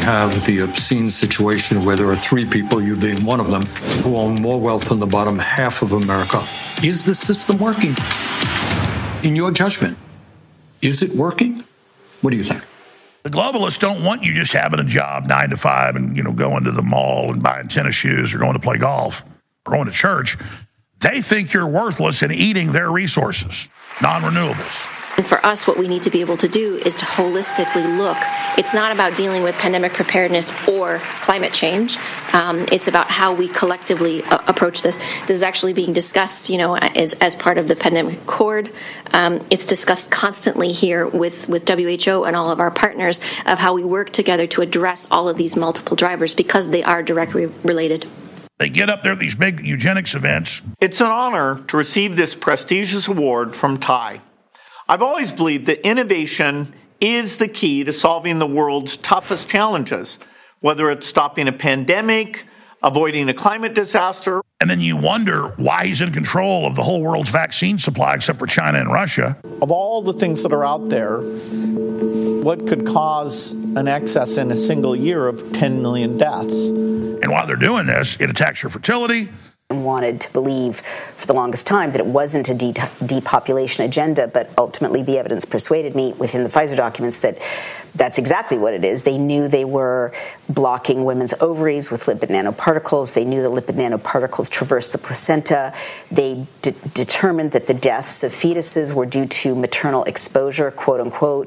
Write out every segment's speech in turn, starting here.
have the obscene situation where there are three people, you being one of them, who own more wealth than the bottom half of America. Is the system working? In your judgment, is it working? What do you think? The globalists don't want you just having a job 9 to 5 and, going to the mall and buying tennis shoes or going to play golf or going to church. They think you're worthless and eating their resources, non-renewables. And for us, what we need to be able to do is to holistically look. It's not about dealing with pandemic preparedness or climate change. It's about how we collectively approach this. This is actually being discussed, as part of the pandemic accord. It's discussed constantly here with WHO and all of our partners of how we work together to address all of these multiple drivers because they are directly related. They get up there at these big eugenics events. It's an honor to receive this prestigious award from TIE. I've always believed that innovation is the key to solving the world's toughest challenges, whether it's stopping a pandemic, avoiding a climate disaster. And then you wonder why he's in control of the whole world's vaccine supply except for China and Russia. Of all the things that are out there, what could cause an excess in a single year of 10 million deaths? And while they're doing this, it attacks your fertility. Wanted to believe for the longest time that it wasn't a depopulation agenda, but ultimately the evidence persuaded me within the Pfizer documents that that's exactly what it is. They knew they were blocking women's ovaries with lipid nanoparticles. They knew that lipid nanoparticles traversed the placenta. They determined that the deaths of fetuses were due to maternal exposure, quote unquote,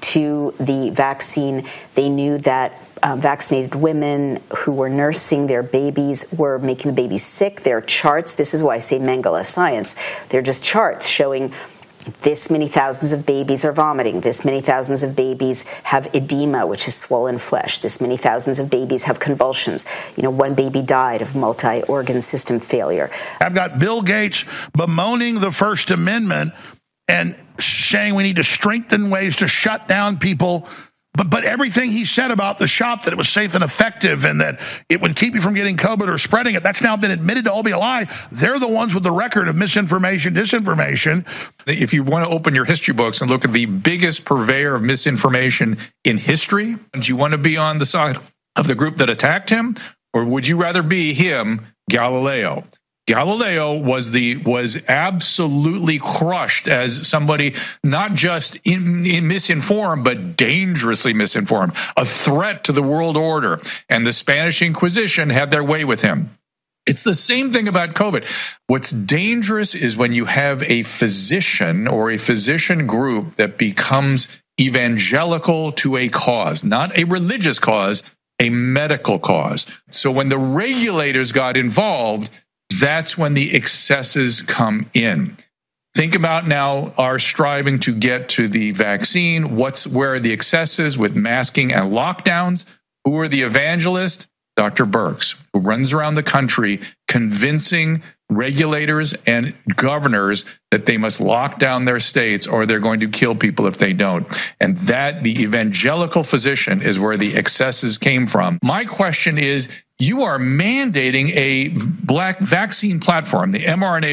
to the vaccine. They knew that vaccinated women who were nursing their babies were making the babies sick. There are charts. This is why I say Mengele science. They're just charts showing this many thousands of babies are vomiting. This many thousands of babies have edema, which is swollen flesh. This many thousands of babies have convulsions. One baby died of multi-organ system failure. I've got Bill Gates bemoaning the First Amendment and saying we need to strengthen ways to shut down people. But everything he said about the shot, that it was safe and effective and that it would keep you from getting COVID or spreading it, that's now been admitted to all be a lie. They're the ones with the record of misinformation, disinformation. If you want to open your history books and look at the biggest purveyor of misinformation in history, do you want to be on the side of the group that attacked him? Or would you rather be him, Galileo? Galileo was absolutely crushed as somebody not just misinformed, but dangerously misinformed, a threat to the world order. And the Spanish Inquisition had their way with him. It's the same thing about COVID. What's dangerous is when you have a physician or a physician group that becomes evangelical to a cause, not a religious cause, a medical cause. So when the regulators got involved, that's when the excesses come in. Think about now our striving to get to the vaccine. Where are the excesses with masking and lockdowns? Who are the evangelists? Dr. Birx, who runs around the country convincing regulators and governors that they must lock down their states or they're going to kill people if they don't. And that the evangelical physician is where the excesses came from. My question is, you are mandating a black vaccine platform, the mRNA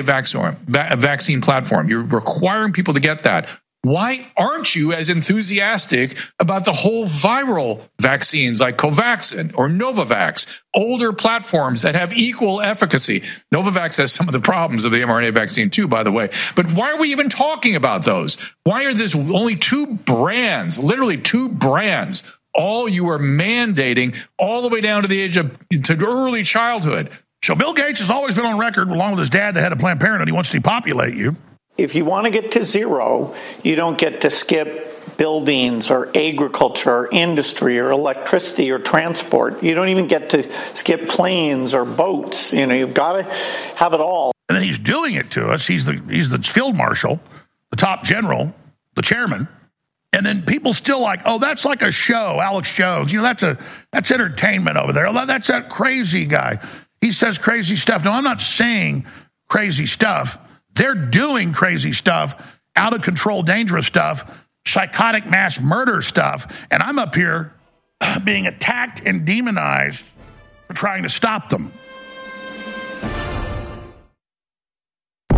vaccine platform. You're requiring people to get that. Why aren't you as enthusiastic about the whole viral vaccines like Covaxin or Novavax, older platforms that have equal efficacy? Novavax has some of the problems of the mRNA vaccine too, by the way. But why are we even talking about those? Why are there only two brands, literally two brands? All you are mandating all the way down to the age of to early childhood. So Bill Gates has always been on record, along with his dad, the head of Planned Parenthood. He wants to depopulate you. If you want to get to zero, you don't get to skip buildings or agriculture or industry or electricity or transport. You don't even get to skip planes or boats. You've got to have it all. And then he's doing it to us. He's the field marshal, the top general, the chairman. And then people still like, oh, that's like a show, Alex Jones. That's entertainment over there. Oh, that's that crazy guy. He says crazy stuff. No, I'm not saying crazy stuff. They're doing crazy stuff, out of control, dangerous stuff, psychotic mass murder stuff. And I'm up here being attacked and demonized for trying to stop them. Sup,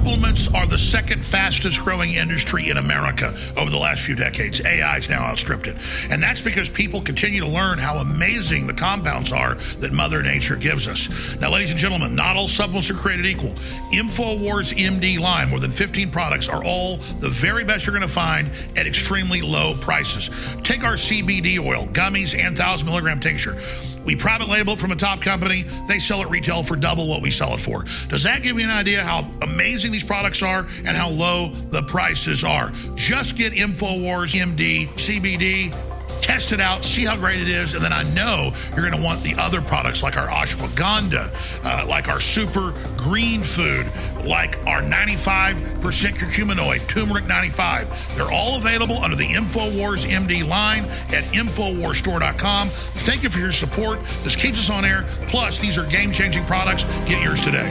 Supplements are the second fastest growing industry in America over the last few decades. AI's now outstripped it. And that's because people continue to learn how amazing the compounds are that Mother Nature gives us. Now, ladies and gentlemen, not all supplements are created equal. InfoWars MD line, more than 15 products, are all the very best you're going to find at extremely low prices. Take our CBD oil, gummies, and 1,000 milligram tincture. We private label it from a top company. They sell it retail for double what we sell it for. Does that give you an idea how amazing these products are and how low the prices are? Just get InfoWars MD CBD, test it out, see how great it is, and then I know you're going to want the other products like our ashwagandha, like our super green food, like our 95% curcuminoid, turmeric 95. They're all available under the InfoWars MD line at InfoWarsStore.com. Thank you for your support. This keeps us on air. Plus, these are game-changing products. Get yours today.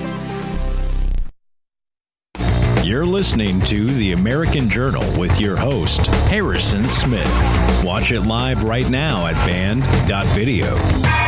You're listening to The American Journal with your host, Harrison Smith. Watch it live right now at band.video.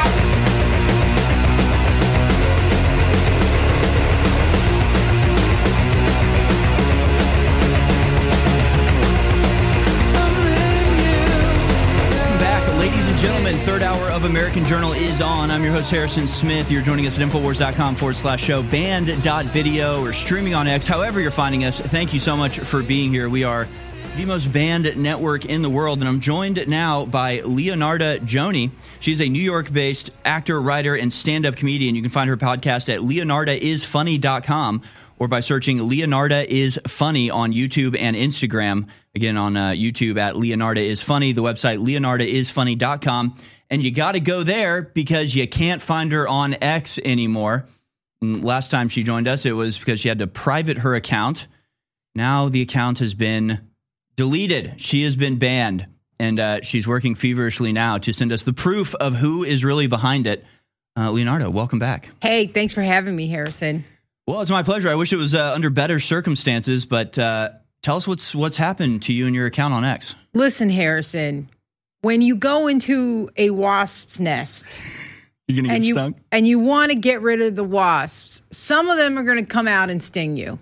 Gentlemen, third hour of American Journal is on. I'm your host, Harrison Smith. You're joining us at Infowars.com/show, band.video, or streaming on X. However you're finding us, thank you so much for being here. We are the most banned network in the world, and I'm joined now by Leonarda Joni. She's a New York-based actor, writer, and stand-up comedian. You can find her podcast at leonardaisfunny.com or by searching Leonarda is Funny on YouTube and Instagram. Again, on YouTube at Leonarda is Funny, the website leonardaisfunny.com. And you got to go there because you can't find her on X anymore. And last time she joined us, it was because she had to private her account. Now the account has been deleted. She has been banned. And she's working feverishly now to send us the proof of who is really behind it. Leonarda, welcome back. Hey, thanks for having me, Harrison. Well, it's my pleasure. I wish it was under better circumstances, but tell us what's happened to you and your account on X. Listen, Harrison, when you go into a wasp's nest you're gonna get stung? And you want to get rid of the wasps, some of them are going to come out and sting you.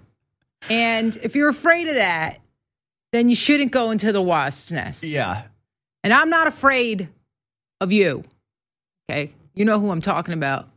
And if you're afraid of that, then you shouldn't go into the wasp's nest. Yeah. And I'm not afraid of you. Okay? You know who I'm talking about.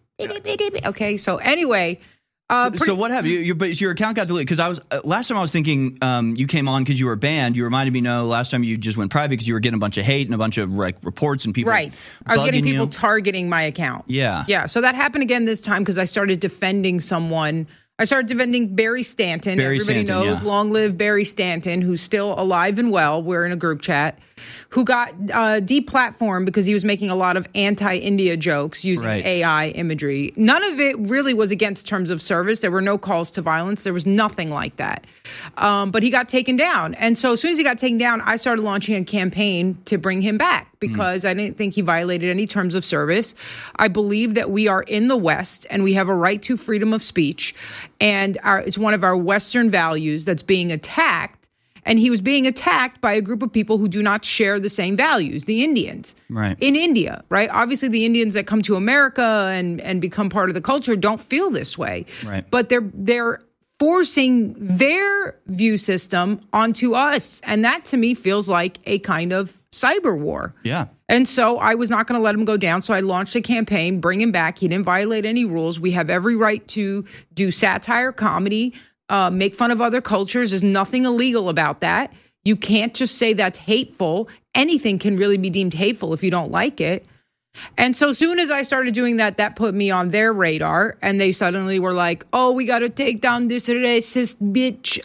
Okay, so anyway... So what have you? But your account got deleted because I was last time I was thinking you came on because you were banned. You reminded me, no, last time you just went private because you were getting a bunch of hate and a bunch of reports and people. Right, I was getting people targeting my account. Yeah. So that happened again this time because I started defending someone. I started defending Barry Stanton. Everybody knows, long live Barry Stanton, who's still alive and well. We're in a group chat. Who got deplatformed because he was making a lot of anti-India jokes using AI imagery. None of it really was against terms of service. There were no calls to violence. There was nothing like that. But he got taken down. And so as soon as he got taken down, I started launching a campaign to bring him back because I didn't think he violated any terms of service. I believe that we are in the West and we have a right to freedom of speech. And it's one of our Western values that's being attacked. And he was being attacked by a group of people who do not share the same values, the Indians. Right. In India, right? Obviously, the Indians that come to America and become part of the culture don't feel this way. Right. But they're forcing their view system onto us. And that, to me, feels like a kind of cyber war. Yeah. And so I was not going to let him go down. So I launched a campaign, bring him back. He didn't violate any rules. We have every right to do satire, comedy, make fun of other cultures. There's nothing illegal about that. You can't just say that's hateful. Anything can really be deemed hateful if you don't like it. And so soon as I started doing that, that put me on their radar. And they suddenly were like, oh, we got to take down this racist bitch.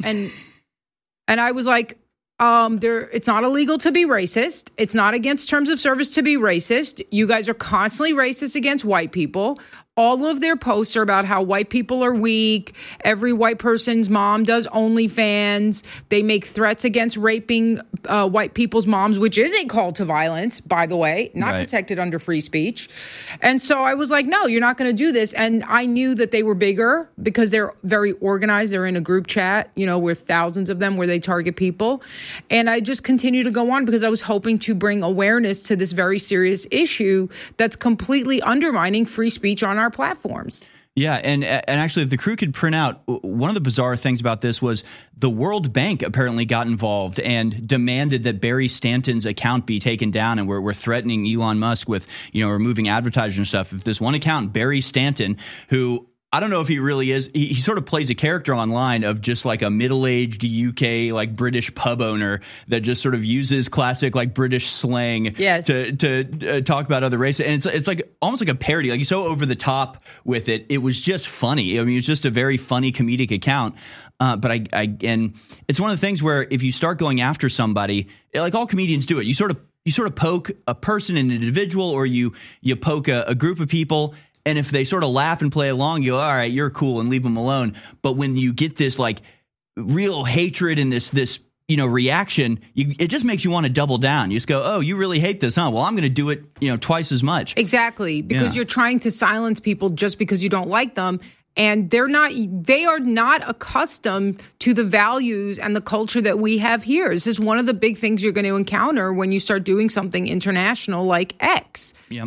And I was like, it's not illegal to be racist. It's not against terms of service to be racist. You guys are constantly racist against white people. All of their posts are about how white people are weak. Every white person's mom does OnlyFans. They make threats against raping white people's moms, which is a call to violence, by the way, not protected under free speech. And so I was like, no, you're not going to do this. And I knew that they were bigger because they're very organized. They're in a group chat, with thousands of them where they target people. And I just continue to go on because I was hoping to bring awareness to this very serious issue that's completely undermining free speech on our platforms. Yeah, and actually, if the crew could print out, one of the bizarre things about this was the World Bank apparently got involved and demanded that Barry Stanton's account be taken down, and we're threatening Elon Musk with, removing advertisers and stuff. If this one account, Barry Stanton, who I don't know if he really is. He sort of plays a character online of just like a middle-aged UK, like British pub owner that just sort of uses classic like British slang to talk about other races. And it's like almost like a parody. Like he's so over the top with it. It was just funny. I mean, it's just a very funny comedic account. But and it's one of the things where if you start going after somebody, like all comedians do it, you sort of poke a person, an individual, or you poke a group of people. And if they sort of laugh and play along, you go, all right, you're cool, and leave them alone. But when you get this like real hatred and this reaction, it just makes you want to double down. You just go, oh, you really hate this, huh? Well, I'm going to do it, twice as much. Exactly, because you're trying to silence people just because you don't like them. And they are not accustomed to the values and the culture that we have here. This is one of the big things you're going to encounter when you start doing something international like X. Yep.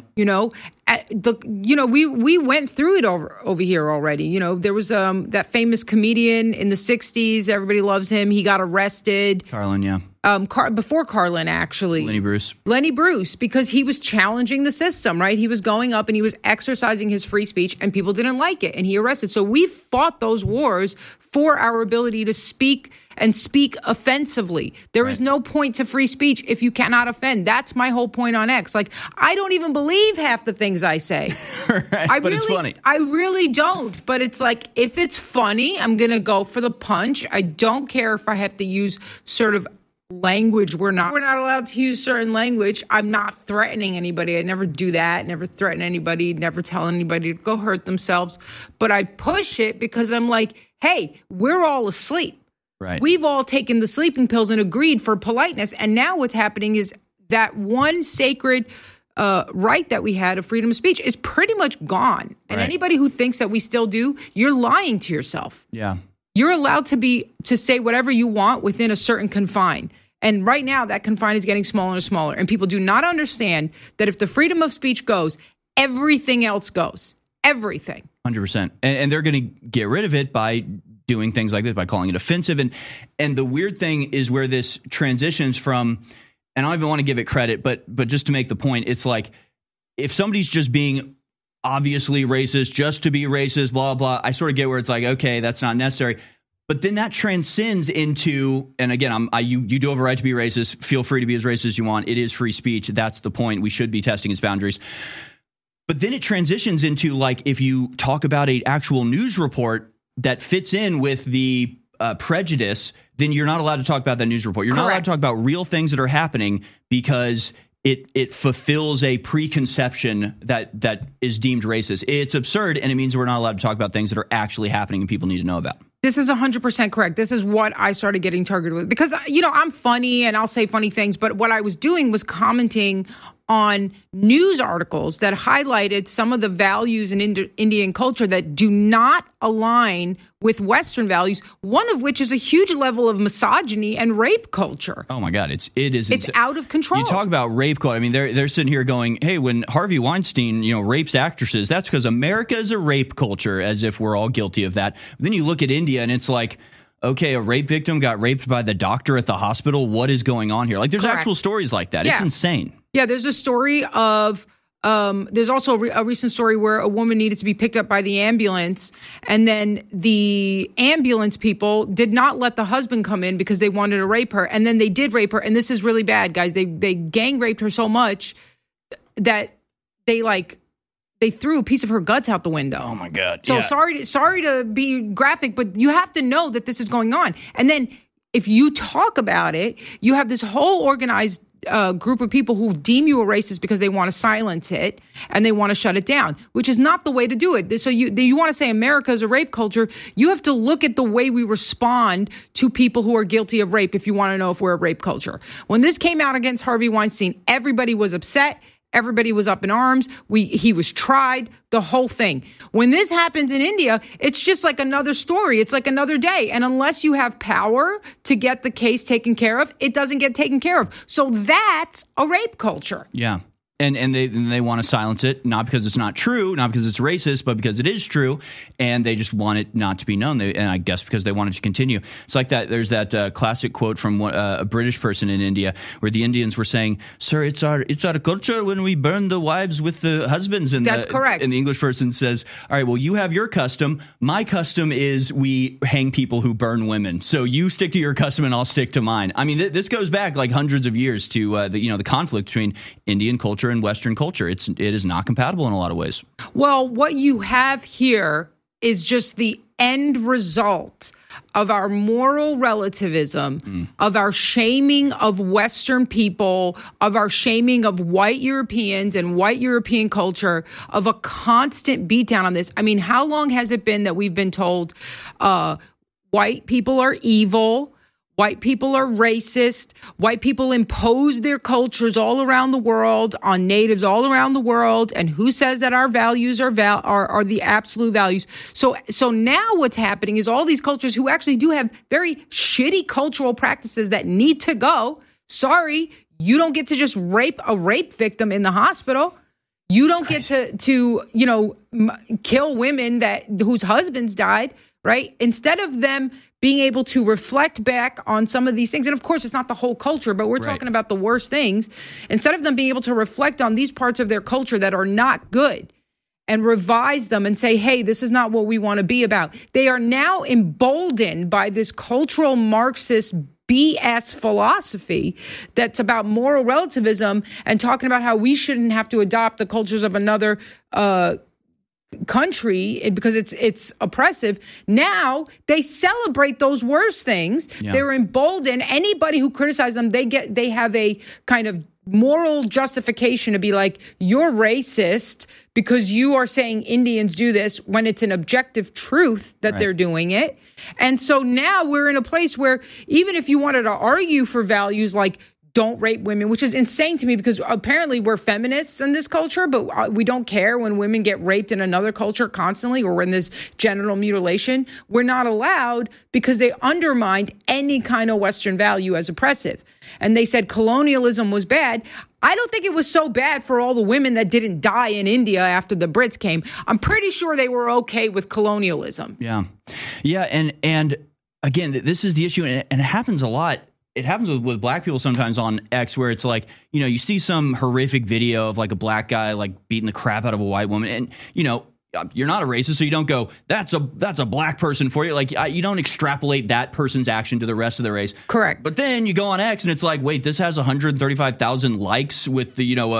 We went through it over here already. There was that famous comedian in the 60s. Everybody loves him. He got arrested. Carlin, yeah. Before Carlin, actually. Lenny Bruce, because he was challenging the system, right? He was going up and he was exercising his free speech, and people didn't like it, and he arrested. So we fought those wars for our ability to speak offensively. There is no point to free speech if you cannot offend. That's my whole point on X. Like, I don't even believe half the things I say. Right, but it's funny. I really don't. But it's like, if it's funny, I'm going to go for the punch. I don't care if I have to use sort of language. We're not allowed to use certain language. I'm not threatening anybody. I never do that. Never threaten anybody. Never tell anybody to go hurt themselves. But I push it because I'm like, hey, we're all asleep. Right. We've all taken the sleeping pills and agreed for politeness. And now what's happening is that one sacred right that we had of freedom of speech is pretty much gone. And anybody who thinks that we still do, you're lying to yourself. Yeah. You're allowed to say whatever you want within a certain confine. And right now, that confine is getting smaller and smaller. And people do not understand that if the freedom of speech goes, everything else goes. Everything. 100%. And they're going to get rid of it by doing things like this, by calling it offensive. And the weird thing is where this transitions from, and I don't even want to give it credit, but just to make the point, it's like if somebody's just being obviously racist just to be racist, blah, blah, I sort of get where it's like, okay, that's not necessary. But then that transcends into, and again, you do have a right to be racist. Feel free to be as racist as you want. It is free speech. That's the point. We should be testing its boundaries. But then it transitions into, like, if you talk about an actual news report that fits in with the prejudice, then you're not allowed to talk about that news report. You're not allowed to talk about real things that are happening because it fulfills a preconception that is deemed racist. It's absurd, and it means we're not allowed to talk about things that are actually happening and people need to know about. This is 100% correct. This is what I started getting targeted with. Because, I'm funny and I'll say funny things, but what I was doing was commenting on news articles that highlighted some of the values in Indian culture that do not align with Western values, one of which is a huge level of misogyny and rape culture. Oh, my God. It's out of control. You talk about rape culture. I mean, they're sitting here going, hey, when Harvey Weinstein, rapes actresses, that's because America is a rape culture, as if we're all guilty of that. But then you look at India and it's like, okay, a rape victim got raped by the doctor at the hospital. What is going on here? Like, there's actual stories like that. Yeah. It's insane. Yeah, there's a story of there's also a recent story where a woman needed to be picked up by the ambulance, and then the ambulance people did not let the husband come in because they wanted to rape her, and then they did rape her, and this is really bad, guys. They gang raped her so much that they threw a piece of her guts out the window. Oh my God! So sorry to be graphic, but you have to know that this is going on, and then if you talk about it, you have this whole organized group of people who deem you a racist because they want to silence it and they want to shut it down, which is not the way to do it. So you want to say America is a rape culture, you have to look at the way we respond to people who are guilty of rape if you want to know if we're a rape culture. When this came out against Harvey Weinstein, everybody was upset. Everybody was up in arms. He was tried, the whole thing. When this happens in India, it's just like another story. It's like another day. And unless you have power to get the case taken care of, it doesn't get taken care of. So that's a rape culture. Yeah. And they want to silence it, not because it's not true, not because it's racist, but because it is true, and they just want it not to be known. And I guess because they want it to continue. It's like that. There's that classic quote from a British person in India, where the Indians were saying, "Sir, it's our culture when we burn the wives with the husbands." And that's correct. And the English person says, "All right, well, you have your custom. My custom is we hang people who burn women. So you stick to your custom, and I'll stick to mine." I mean, this goes back like hundreds of years to the conflict between Indian culture and Western culture. It is not compatible in a lot of ways. Well, what you have here is just the end result of our moral relativism, of our shaming of Western people, of our shaming of white Europeans and white European culture, of a constant beatdown on this. I mean, how long has it been that we've been told white people are evil, white people are racist, white people impose their cultures all around the world on natives all around the world, and who says that our values are the absolute values? So now what's happening is all these cultures who actually do have very shitty cultural practices that need to go. Sorry, you don't get to just rape a rape victim in the hospital. You don't get to kill women whose husbands died, right? Instead of them being able to reflect back on some of these things. And of course, it's not the whole culture, but we're talking about the worst things. Instead of them being able to reflect on these parts of their culture that are not good and revise them and say, hey, this is not what we want to be about. They are now emboldened by this cultural Marxist BS philosophy that's about moral relativism and talking about how we shouldn't have to adopt the cultures of another country because it's oppressive. Now they celebrate those worst things. Yeah. They're emboldened. Anybody who criticizes them, they have a kind of moral justification to be like, you're racist because you are saying Indians do this when it's an objective truth that they're doing it. And so now we're in a place where even if you wanted to argue for values like don't rape women, which is insane to me because apparently we're feminists in this culture, but we don't care when women get raped in another culture constantly or when there's genital mutilation. We're not allowed because they undermined any kind of Western value as oppressive. And they said colonialism was bad. I don't think it was so bad for all the women that didn't die in India after the Brits came. I'm pretty sure they were okay with colonialism. Yeah. Yeah. And again, this is the issue, and it happens a lot. It happens with black people sometimes on X where it's like, you see some horrific video of like a black guy like beating the crap out of a white woman. And, you're not a racist, so you don't go, that's a black person for you. Like, you don't extrapolate that person's action to the rest of the race. Correct. But then you go on X and it's like, wait, this has 135,000 likes with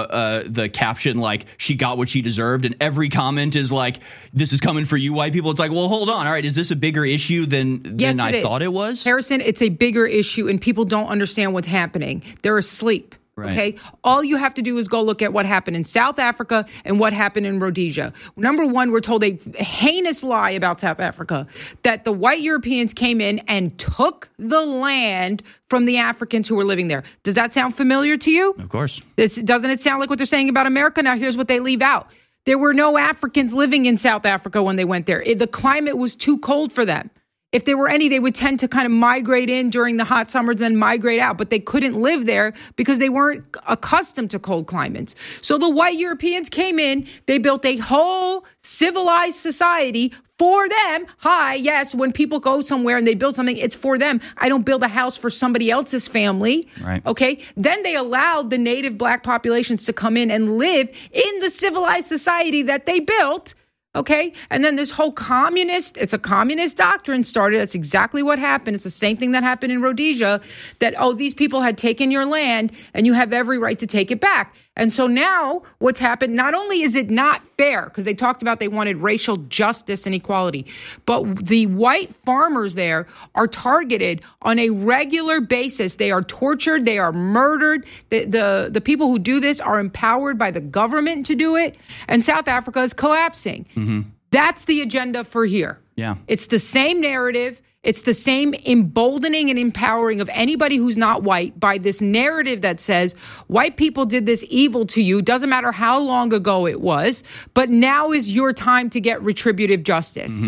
the caption like, she got what she deserved. And every comment is like, this is coming for you white people. It's like, well, hold on. All right, is this a bigger issue than I thought it was? Harrison, it's a bigger issue and people don't understand what's happening. They're asleep. Right. Okay. All you have to do is go look at what happened in South Africa and what happened in Rhodesia. Number one, we're told a heinous lie about South Africa, that the white Europeans came in and took the land from the Africans who were living there. Does that sound familiar to you? Of course. Doesn't it sound like what they're saying about America? Now, here's what they leave out. There were no Africans living in South Africa when they went there. The climate was too cold for them. If there were any, they would tend to kind of migrate in during the hot summers, then migrate out. But they couldn't live there because they weren't accustomed to cold climates. So the white Europeans came in. They built a whole civilized society for them. Yes, when people go somewhere and they build something, it's for them. I don't build a house for somebody else's family. Right. Okay. Then they allowed the native black populations to come in and live in the civilized society that they built. Okay. And then this whole it's a communist doctrine started. That's exactly what happened. It's the same thing that happened in Rhodesia, that, these people had taken your land and you have every right to take it back. And so now what's happened, not only is it not fair, because they talked about they wanted racial justice and equality, but the white farmers there are targeted on a regular basis. They are tortured. They are murdered. The people who do this are empowered by the government to do it. And South Africa is collapsing. Mm-hmm. That's the agenda for here. Yeah. It's the same narrative. It's the same emboldening and empowering of anybody who's not white by this narrative that says white people did this evil to you. Doesn't matter how long ago it was, but now is your time to get retributive justice. Mm-hmm.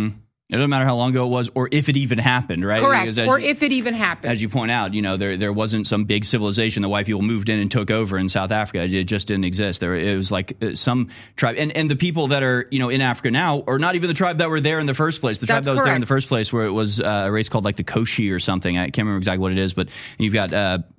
It doesn't matter how long ago it was or if it even happened, right? Correct. Or if it even happened. As you point out, there wasn't some big civilization that white people moved in and took over in South Africa. It just didn't exist. It was like some tribe. And the people that are, in Africa now are not even the tribe that were there in the first place. The tribe that was there in the first place, where it was a race called like the Koshi or something. I can't remember exactly what it is, but you've got,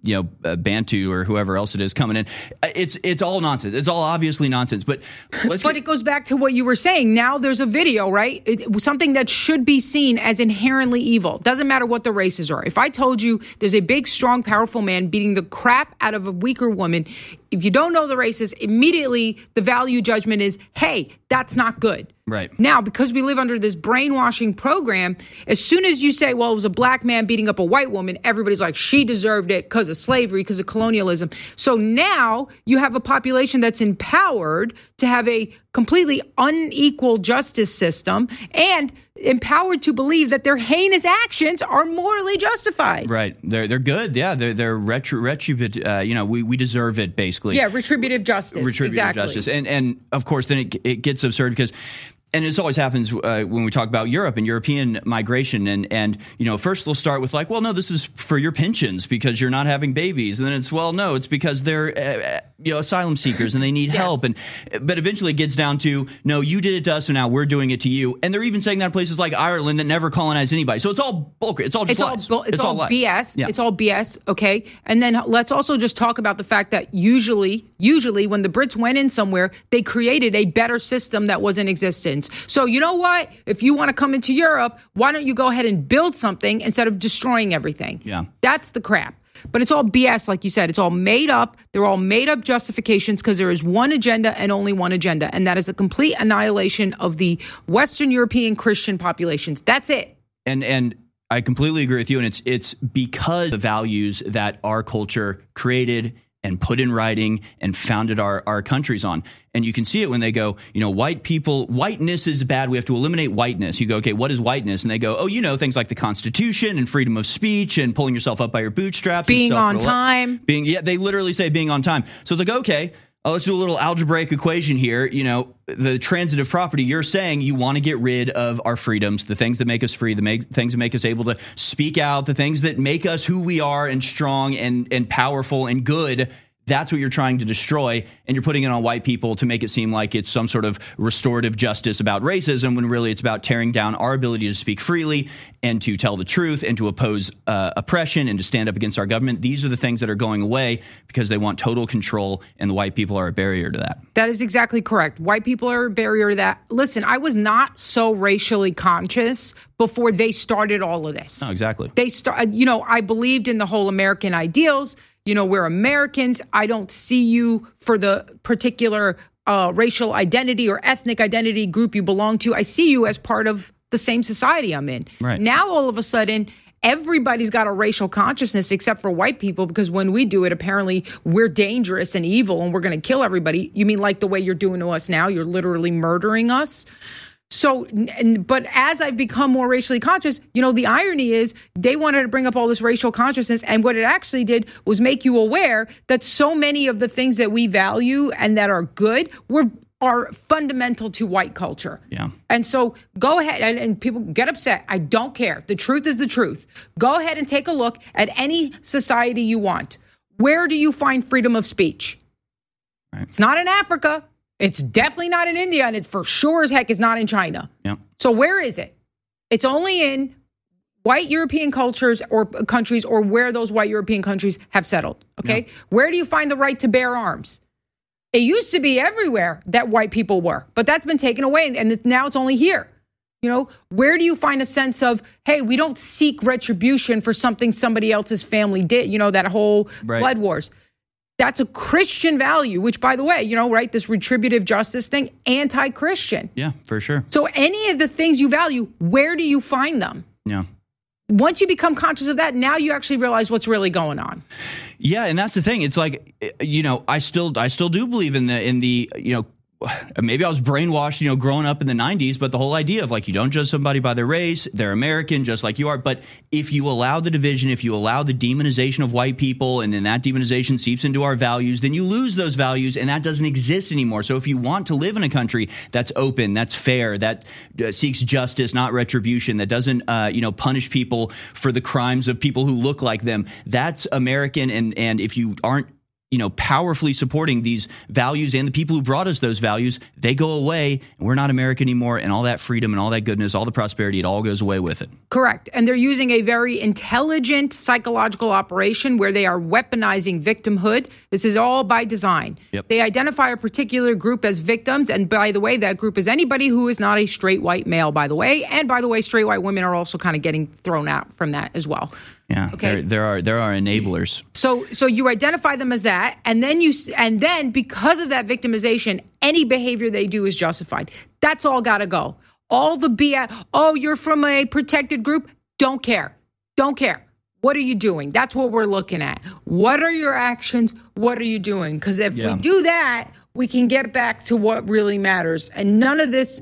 Bantu or whoever else it is coming in. It's all nonsense. It's all obviously nonsense. But it goes back to what you were saying. Now there's a video, right? Something that should be seen as inherently evil. Doesn't matter what the races are. If I told you there's a big, strong, powerful man beating the crap out of a weaker woman, if you don't know the races, immediately the value judgment is, hey, that's not good. Right. Now, because we live under this brainwashing program, as soon as you say, well, it was a black man beating up a white woman, everybody's like, she deserved it because of slavery, because of colonialism. So now you have a population that's empowered to have a completely unequal justice system and empowered to believe that their heinous actions are morally justified. Right. They're good. Yeah. They're retributive. We deserve it, basically. Yeah. Retributive justice. Retributive justice. And of course, then it gets absurd because, and this always happens when we talk about Europe and European migration. And first they'll start with like, well, no, this is for your pensions because you're not having babies. And then it's, well, no, it's because they're asylum seekers and they need help. But eventually it gets down to, no, you did it to us, so now we're doing it to you. And they're even saying that in places like Ireland that never colonized anybody. So it's all bullcrap. It's all just lies. It's all BS. Yeah. It's all BS. Okay. And then let's also just talk about the fact that usually when the Brits went in somewhere, they created a better system that was in existence. So you know what? If you want to come into Europe, why don't you go ahead and build something instead of destroying everything? Yeah. That's the crap. But it's all BS, like you said. It's all made up. They're all made up justifications because there is one agenda and only one agenda, and that is the complete annihilation of the Western European Christian populations. That's it. And I completely agree with you. And it's because the values that our culture created and put in writing and founded our countries on. And you can see it when they go, white people, whiteness is bad. We have to eliminate whiteness. You go, okay, what is whiteness? And they go, oh, things like the Constitution and freedom of speech and pulling yourself up by your bootstraps. Being on time. They literally say being on time. So it's like, okay, let's do a little algebraic equation here. The transitive property, you're saying you want to get rid of our freedoms, the things that make us free, the things that make us able to speak out, the things that make us who we are and strong and powerful and good. That's what you're trying to destroy, and you're putting it on white people to make it seem like it's some sort of restorative justice about racism, when really it's about tearing down our ability to speak freely and to tell the truth and to oppose oppression and to stand up against our government. These are the things that are going away because they want total control, and the white people are a barrier to that. That is exactly correct. White people are a barrier to that. Listen, I was not so racially conscious before they started all of this. No, exactly. I believed in the whole American ideals. We're Americans. I don't see you for the particular racial identity or ethnic identity group you belong to. I see you as part of the same society I'm in. Right. Now, all of a sudden, everybody's got a racial consciousness except for white people, because when we do it, apparently we're dangerous and evil and we're going to kill everybody. You mean like the way you're doing to us now? You're literally murdering us. So, but as I've become more racially conscious, the irony is they wanted to bring up all this racial consciousness. And what it actually did was make you aware that so many of the things that we value and that are good are fundamental to white culture. Yeah. And so go ahead and people get upset. I don't care. The truth is the truth. Go ahead and take a look at any society you want. Where do you find freedom of speech? Right. It's not in Africa. It's definitely not in India, and it for sure as heck is not in China. Yep. So where is it? It's only in white European cultures or countries, or where those white European countries have settled. Okay. Yeah. Where do you find the right to bear arms? It used to be everywhere that white people were, but that's been taken away, and now it's only here. Where do you find a sense of, hey, we don't seek retribution for something somebody else's family did? That whole blood wars. That's a Christian value, which, by the way, this retributive justice thing, anti-Christian. Yeah, for sure. So any of the things you value, where do you find them? Yeah. Once you become conscious of that, now you actually realize what's really going on. Yeah, and that's the thing. It's like, I still do believe in the maybe I was brainwashed, growing up in the 90s, but the whole idea of like, you don't judge somebody by their race, they're American just like you are. But if you allow the division, if you allow the demonization of white people, and then that demonization seeps into our values, then you lose those values, and that doesn't exist anymore. So if you want to live in a country that's open, that's fair, that seeks justice, not retribution, that doesn't, punish people for the crimes of people who look like them, that's American. And if you aren't, powerfully supporting these values and the people who brought us those values, they go away, and we're not America anymore, and all that freedom and all that goodness, all the prosperity, it all goes away with it. Correct. And they're using a very intelligent psychological operation where they are weaponizing victimhood. This is all by design. Yep. They identify a particular group as victims, and by the way, that group is anybody who is not a straight white male, by the way. And by the way, straight white women are also kind of getting thrown out from that as well. Yeah, okay. There are enablers. So you identify them as that, and then because of that victimization, any behavior they do is justified. That's all got to go. All the BS. Oh, you're from a protected group. Don't care. What are you doing? That's what we're looking at. What are your actions? What are you doing? Because if we do that, we can get back to what really matters. And none of this.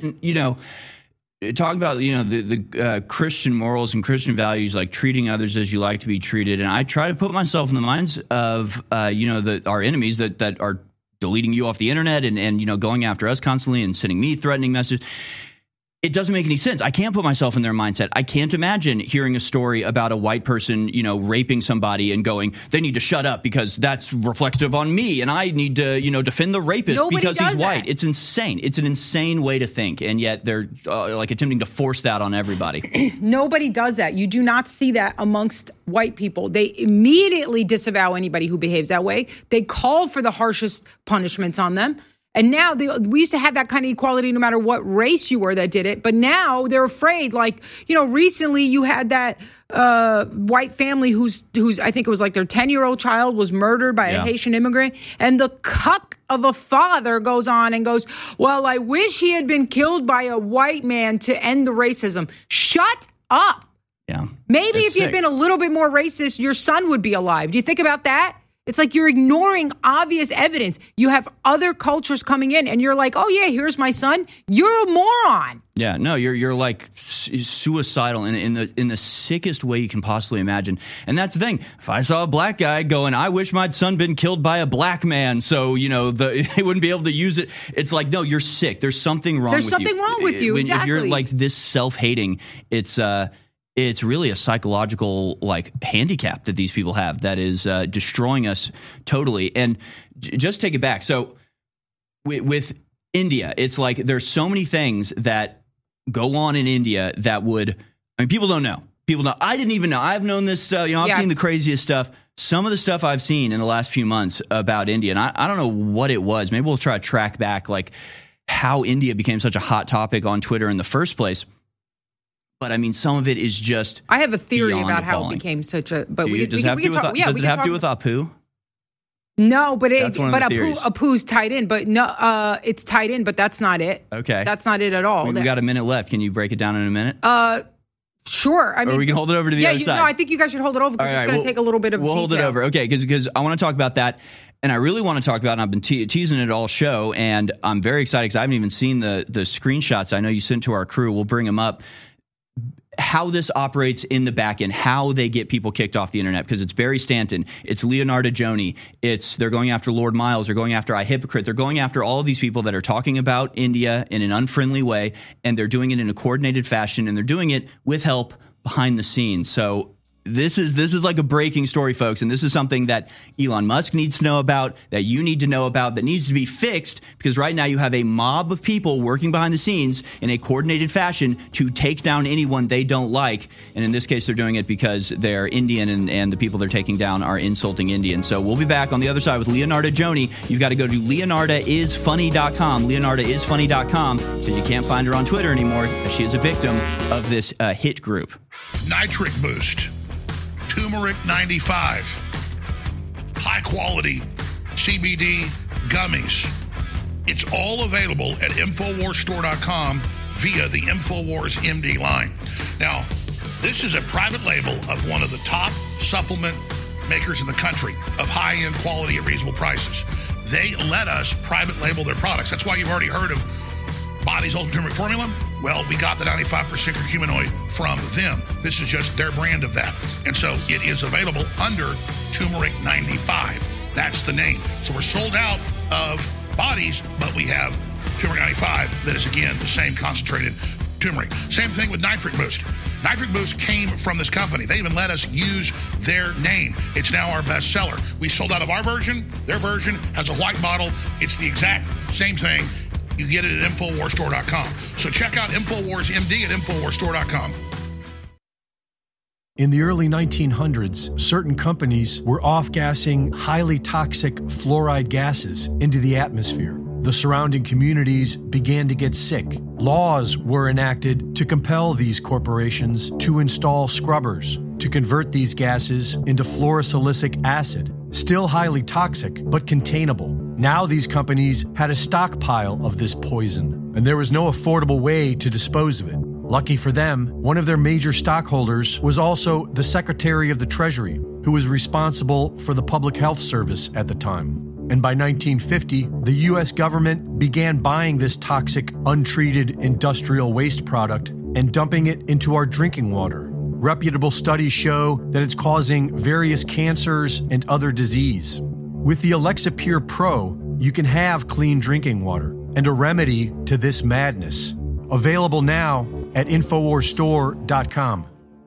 Talk about, the Christian morals and Christian values, like treating others as you like to be treated. And I try to put myself in the minds of, our enemies that are deleting you off the internet and going after us constantly and sending me threatening messages. It doesn't make any sense. I can't put myself in their mindset. I can't imagine hearing a story about a white person, raping somebody and going, they need to shut up because that's reflective on me, and I need to, defend the rapist because he's white. It's insane. It's an insane way to think, and yet they're attempting to force that on everybody. Nobody does that. You do not see that amongst white people. They immediately disavow anybody who behaves that way. They call for the harshest punishments on them. And now we used to have that kind of equality no matter what race you were that did it. But now they're afraid. Recently you had that white family who's I think it was like their 10-year-old child was murdered by a Haitian immigrant. And the cuck of a father goes on and goes, well, I wish he had been killed by a white man to end the racism. Shut up. Yeah. Maybe if you'd been a little bit more racist, your son would be alive. Do you think about that? It's like you're ignoring obvious evidence. You have other cultures coming in, and you're like, oh, yeah, here's my son. You're a moron. Yeah, no, you're like suicidal in the sickest way you can possibly imagine. And that's the thing. If I saw a black guy going, I wish my son been killed by a black man, so, they wouldn't be able to use it. It's like, no, you're sick. There's something wrong with you. There's something wrong with you, exactly. If you're like this self-hating, it's really a psychological handicap that these people have that is destroying us totally. And just take it back. So with India, it's like there's so many things that go on in India that people don't know. People know. I didn't even know. I've known this stuff. I've seen the craziest stuff. Some of the stuff I've seen in the last few months about India, and I don't know what it was. Maybe we'll try to track back how India became such a hot topic on Twitter in the first place. But I mean, some of it is just. I have a theory about how it became such a. But does it have to do with Apu? No, but Apu's tied in. But no, it's tied in. But that's not it. Okay, that's not it at all. We've got a minute left. Can you break it down in a minute? Sure. I mean, or we can hold it over to the other side. No, I think you guys should hold it over because it's going to take a little bit of. We'll hold it over, okay? Because I want to talk about that. And I really want to talk about, and I've been teasing it all show, and I'm very excited because I haven't even seen the screenshots. I know you sent to our crew. We'll bring them up. How this operates in the back end, how they get people kicked off the internet, because it's Barry Stanton, it's Leonardo Joni, they're going after Lord Miles, they're going after iHypocrite, they're going after all of these people that are talking about India in an unfriendly way, and they're doing it in a coordinated fashion, and they're doing it with help behind the scenes. So this is like a breaking story, folks, and this is something that Elon Musk needs to know about, that you need to know about, that needs to be fixed, because right now you have a mob of people working behind the scenes in a coordinated fashion to take down anyone they don't like, and in this case they're doing it because they're Indian and the people they're taking down are insulting Indians. So we'll be back on the other side with Leonardo Joni. You've got to go to leonardaisfunny.com, leonardaisfunny.com, because you can't find her on Twitter anymore. She is a victim of this hit group. Nitric Boost. Turmeric 95, high quality CBD gummies. It's all available at InfoWarsStore.com via the InfoWars MD line. Now, this is a private label of one of the top supplement makers in the country of high-end quality at reasonable prices. they let us private label their products. That's why you've already heard of Body's Ultimate Turmeric Formula. Well, we got the 95% curcuminoid from them. This is just their brand of that. And so it is available under Turmeric 95. That's the name. So we're sold out of Bodies, but we have Turmeric 95 that is, again, the same concentrated turmeric. Same thing with Nitric Boost. Nitric Boost came from this company. They even let us use their name. It's now our best seller. We sold out of our version. Their version has a white bottle. It's the exact same thing. You get it at InfoWarsStore.com. So check out InfoWars MD at InfoWarsStore.com. In the early 1900s, certain companies were off-gassing highly toxic fluoride gases into the atmosphere. The surrounding communities began to get sick. Laws were enacted to compel these corporations to install scrubbers to convert these gases into fluorosilicic acid, still highly toxic but containable. Now these companies had a stockpile of this poison, and there was no affordable way to dispose of it. Lucky for them, one of their major stockholders was also the Secretary of the Treasury, who was responsible for the Public Health Service at the time. And by 1950, the U.S. government began buying this toxic, untreated industrial waste product and dumping it into our drinking water. Reputable studies show that it's causing various cancers and other disease. With the Alexa Pure Pro, you can have clean drinking water and a remedy to this madness. Available now at InfoWarsStore.com.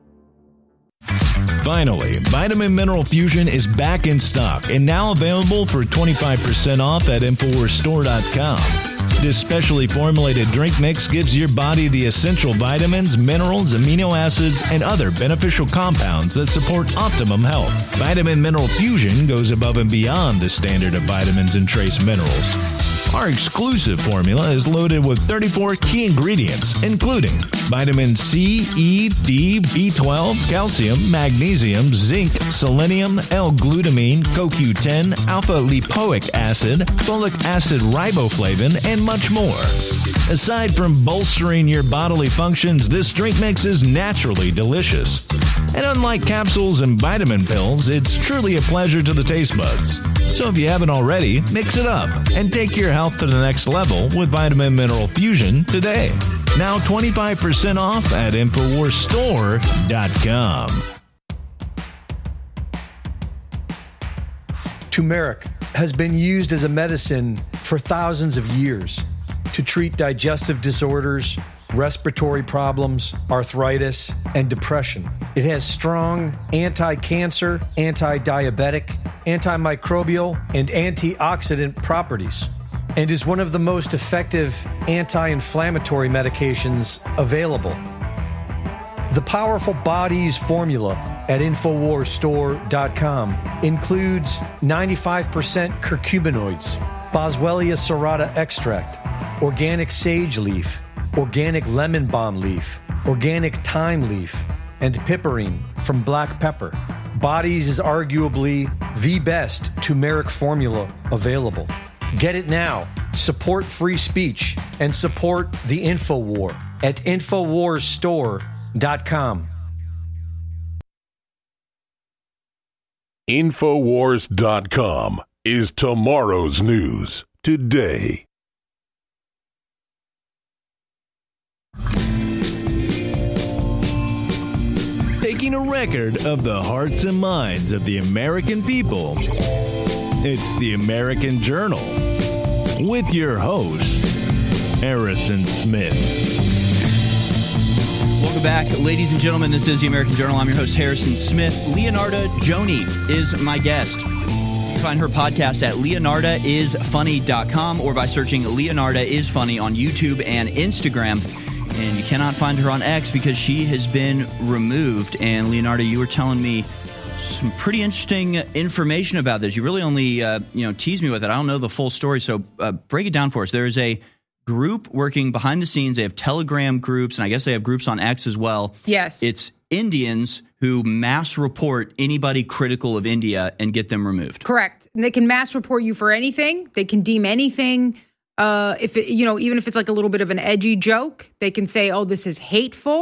Finally, Vitamin Mineral Fusion is back in stock and now available for 25% off at InfoWarsStore.com. This specially formulated drink mix gives your body the essential vitamins, minerals, amino acids, and other beneficial compounds that support optimum health. Vitamin Mineral Fusion goes above and beyond the standard of vitamins and trace minerals. Our exclusive formula is loaded with 34 key ingredients, including vitamin C, E, D, B12, calcium, magnesium, zinc, selenium, L-glutamine, CoQ10, alpha-lipoic acid, folic acid riboflavin, and much more. Aside from bolstering your bodily functions, this drink mix is naturally delicious. And unlike capsules and vitamin pills, it's truly a pleasure to the taste buds. So if you haven't already, mix it up and take your health to the next level with Vitamin Mineral Fusion today. Now 25% off at InfoWarsStore.com. Turmeric has been used as a medicine for thousands of years to treat digestive disorders, respiratory problems, arthritis, and depression. It has strong anti-cancer, anti-diabetic, antimicrobial, and antioxidant properties, and is one of the most effective anti-inflammatory medications available. The powerful Bodies formula at InfoWarsStore.com includes 95% curcuminoids, Boswellia serrata extract, organic sage leaf, organic lemon balm leaf, organic thyme leaf, and piperine from black pepper. Bodies is arguably the best turmeric formula available. Get it now. Support free speech and support the InfoWar at InfoWarsStore.com. InfoWars.com is tomorrow's news today. Taking a record of the hearts and minds of the American people, it's the American Journal with your host, Harrison Smith. Welcome back, ladies and gentlemen. This is the American Journal. I'm your host, Harrison Smith. Leonarda Joni is my guest. You can find her podcast at leonardaisfunny.com or by searching Leonarda is Funny on YouTube and Instagram. And you cannot find her on X because she has been removed. And Leonarda, you were telling me some pretty interesting information about this. You really only, teased me with it. I don't know the full story, so break it down for us. There is a group working behind the scenes. They have Telegram groups, and I guess they have groups on X as well. Yes. It's Indians who mass report anybody critical of India and get them removed. Correct. And they can mass report you for anything. They can deem anything. If it, even if it's like a little bit of an edgy joke, they can say, "Oh, this is hateful,"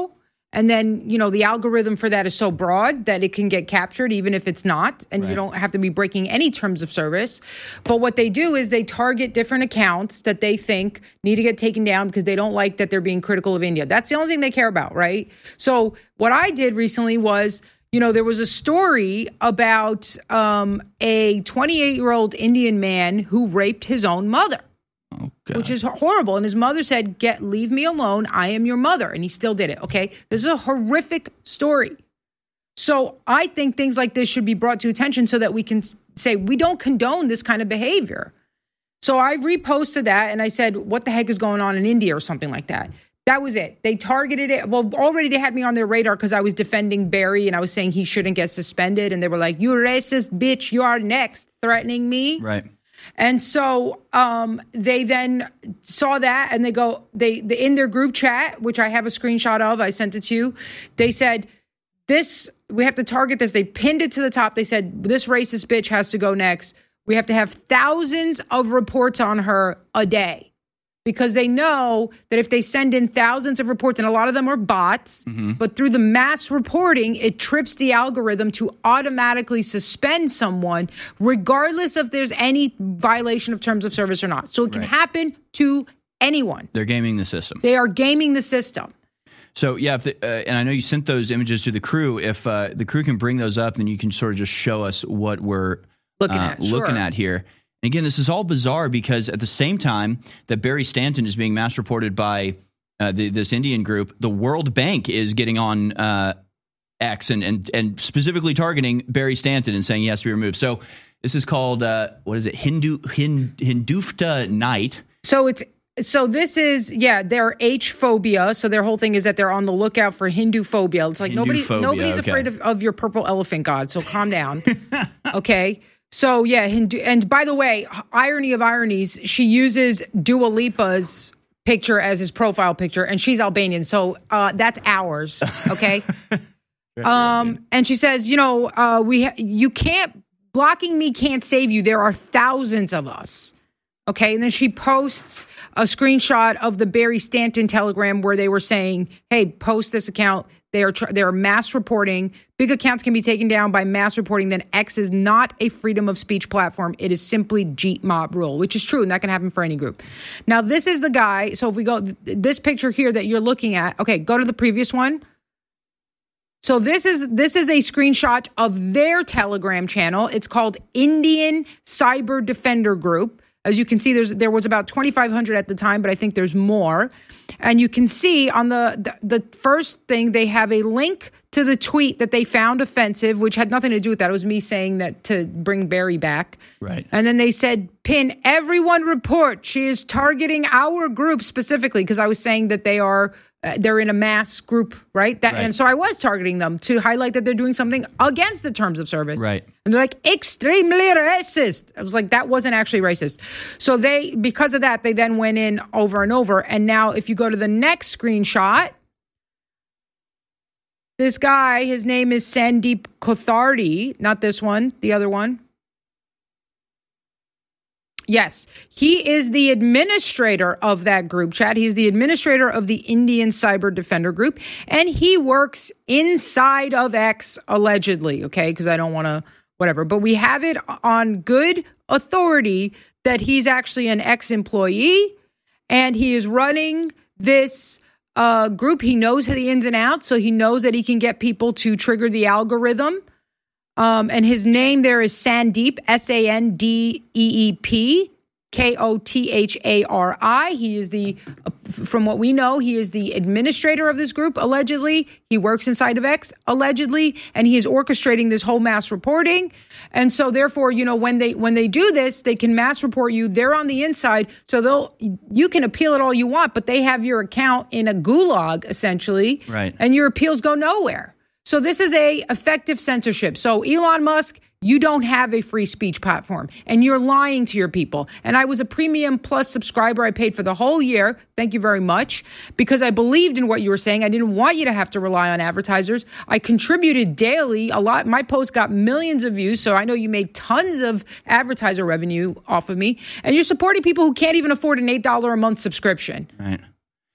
And then, the algorithm for that is so broad that it can get captured even if it's not. And you don't have to be breaking any terms of service. But what they do is they target different accounts that they think need to get taken down because they don't like that they're being critical of India. That's the only thing they care about, right? So what I did recently was, there was a story about a 28-year-old Indian man who raped his own mother. Okay. Which is horrible. And his mother said, leave me alone. I am your mother. And he still did it. Okay. This is a horrific story. So I think things like this should be brought to attention so that we can say we don't condone this kind of behavior. So I reposted that and I said, what the heck is going on in India or something like that. That was it. They targeted it. Well, already they had me on their radar because I was defending Barry and I was saying he shouldn't get suspended. And they were like, you racist bitch, you are next, threatening me. Right. And so they then saw that and they in their group chat, which I have a screenshot of, I sent it to you. They said, we have to target this. They pinned it to the top. They said, this racist bitch has to go next. We have to have thousands of reports on her a day because they know that if they send in thousands of reports, and a lot of them are bots, but through the mass reporting, it trips the algorithm to automatically suspend someone, regardless if there's any violation of terms of service or not. So it can happen to anyone. They're gaming the system. They are gaming the system. So, yeah, and I know you sent those images to the crew. If the crew can bring those up, then you can sort of just show us what we're looking at here. And again, this is all bizarre because at the same time that Barry Stanton is being mass reported by this Indian group, the World Bank is getting on X and specifically targeting Barry Stanton and saying he has to be removed. So this is called, Hindutva Night. So this is, their H-phobia. So their whole thing is that they're on the lookout for Hindu phobia. It's like nobody's afraid of your purple elephant god. So calm down. Okay. So, Hindu. And by the way, irony of ironies, she uses Dua Lipa's picture as his profile picture, and she's Albanian. So that's ours. Okay. And she says, blocking me can't save you. There are thousands of us. Okay. And then she posts a screenshot of the Barry Stanton telegram where they were saying, hey, post this account. They are mass reporting. Big accounts can be taken down by mass reporting. Then X is not a freedom of speech platform. It is simply Jeet Mob rule, which is true. And that can happen for any group. Now, this is the guy. So if we go, this picture here that you're looking at. Okay, go to the previous one. So this is a screenshot of their Telegram channel. It's called Indian Cyber Defender Group. As you can see, there was about 2,500 at the time, but I think there's more. And you can see on the first thing, they have a link to the tweet that they found offensive, which had nothing to do with that. It was me saying that to bring Barry back. Right. And then they said, pin, everyone report. She is targeting our group specifically, because I was saying that they're in a mass group, right? And so I was targeting them to highlight that they're doing something against the terms of service. Right. And they're like, extremely racist. I was like, that wasn't actually racist. So because of that, they then went in over and over. And now if you go to the next screenshot, this guy, his name is Sandeep Kothardi, not this one, the other one. Yes, he is the administrator of that group chat. He's the administrator of the Indian Cyber Defender Group, and he works inside of X, allegedly, okay, because I don't want to, whatever. But we have it on good authority that he's actually an ex-employee, and he is running this group. He knows the ins and outs, so he knows that he can get people to trigger the algorithm. And his name there is Sandeep, Sandeep, Kothari. He is from what we know, he is the administrator of this group, allegedly. He works inside of X, allegedly, and he is orchestrating this whole mass reporting. And so therefore, when they do this, they can mass report you. They're on the inside. So you can appeal it all you want, but they have your account in a gulag, essentially. Right. And your appeals go nowhere. So this is a effective censorship. So Elon Musk, you don't have a free speech platform, and you're lying to your people. And I was a Premium Plus subscriber. I paid for the whole year. Thank you very much, because I believed in what you were saying. I didn't want you to have to rely on advertisers. I contributed daily a lot. My post got millions of views, so I know you made tons of advertiser revenue off of me. And you're supporting people who can't even afford an $8 a month subscription. Right.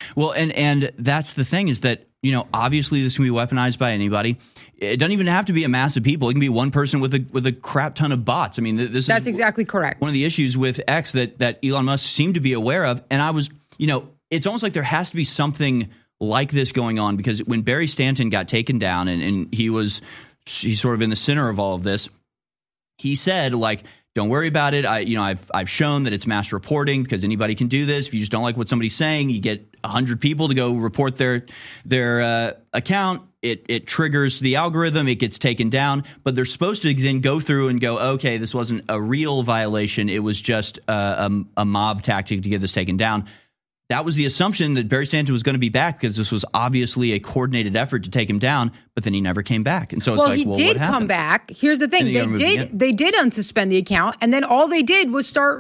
Well, and that's the thing is that, obviously this can be weaponized by anybody. It doesn't even have to be a mass of people. It can be one person with a crap ton of bots. I mean, that's exactly correct. One of the issues with X that Elon Musk seemed to be aware of. And I was, it's almost like there has to be something like this going on, because when Barry Stanton got taken down and he's sort of in the center of all of this, he said, like, don't worry about it. I've shown that it's mass reporting, because anybody can do this. If you just don't like what somebody's saying, you get 100 people to go report their account. It triggers the algorithm. It gets taken down. But they're supposed to then go through and go, okay, this wasn't a real violation. It was just a mob tactic to get this taken down. That was the assumption, that Barry Stanton was going to be back, because this was obviously a coordinated effort to take him down, but then he never came back. And so it's he did come back. Here's the thing. They did unsuspend the account, and then all they did was start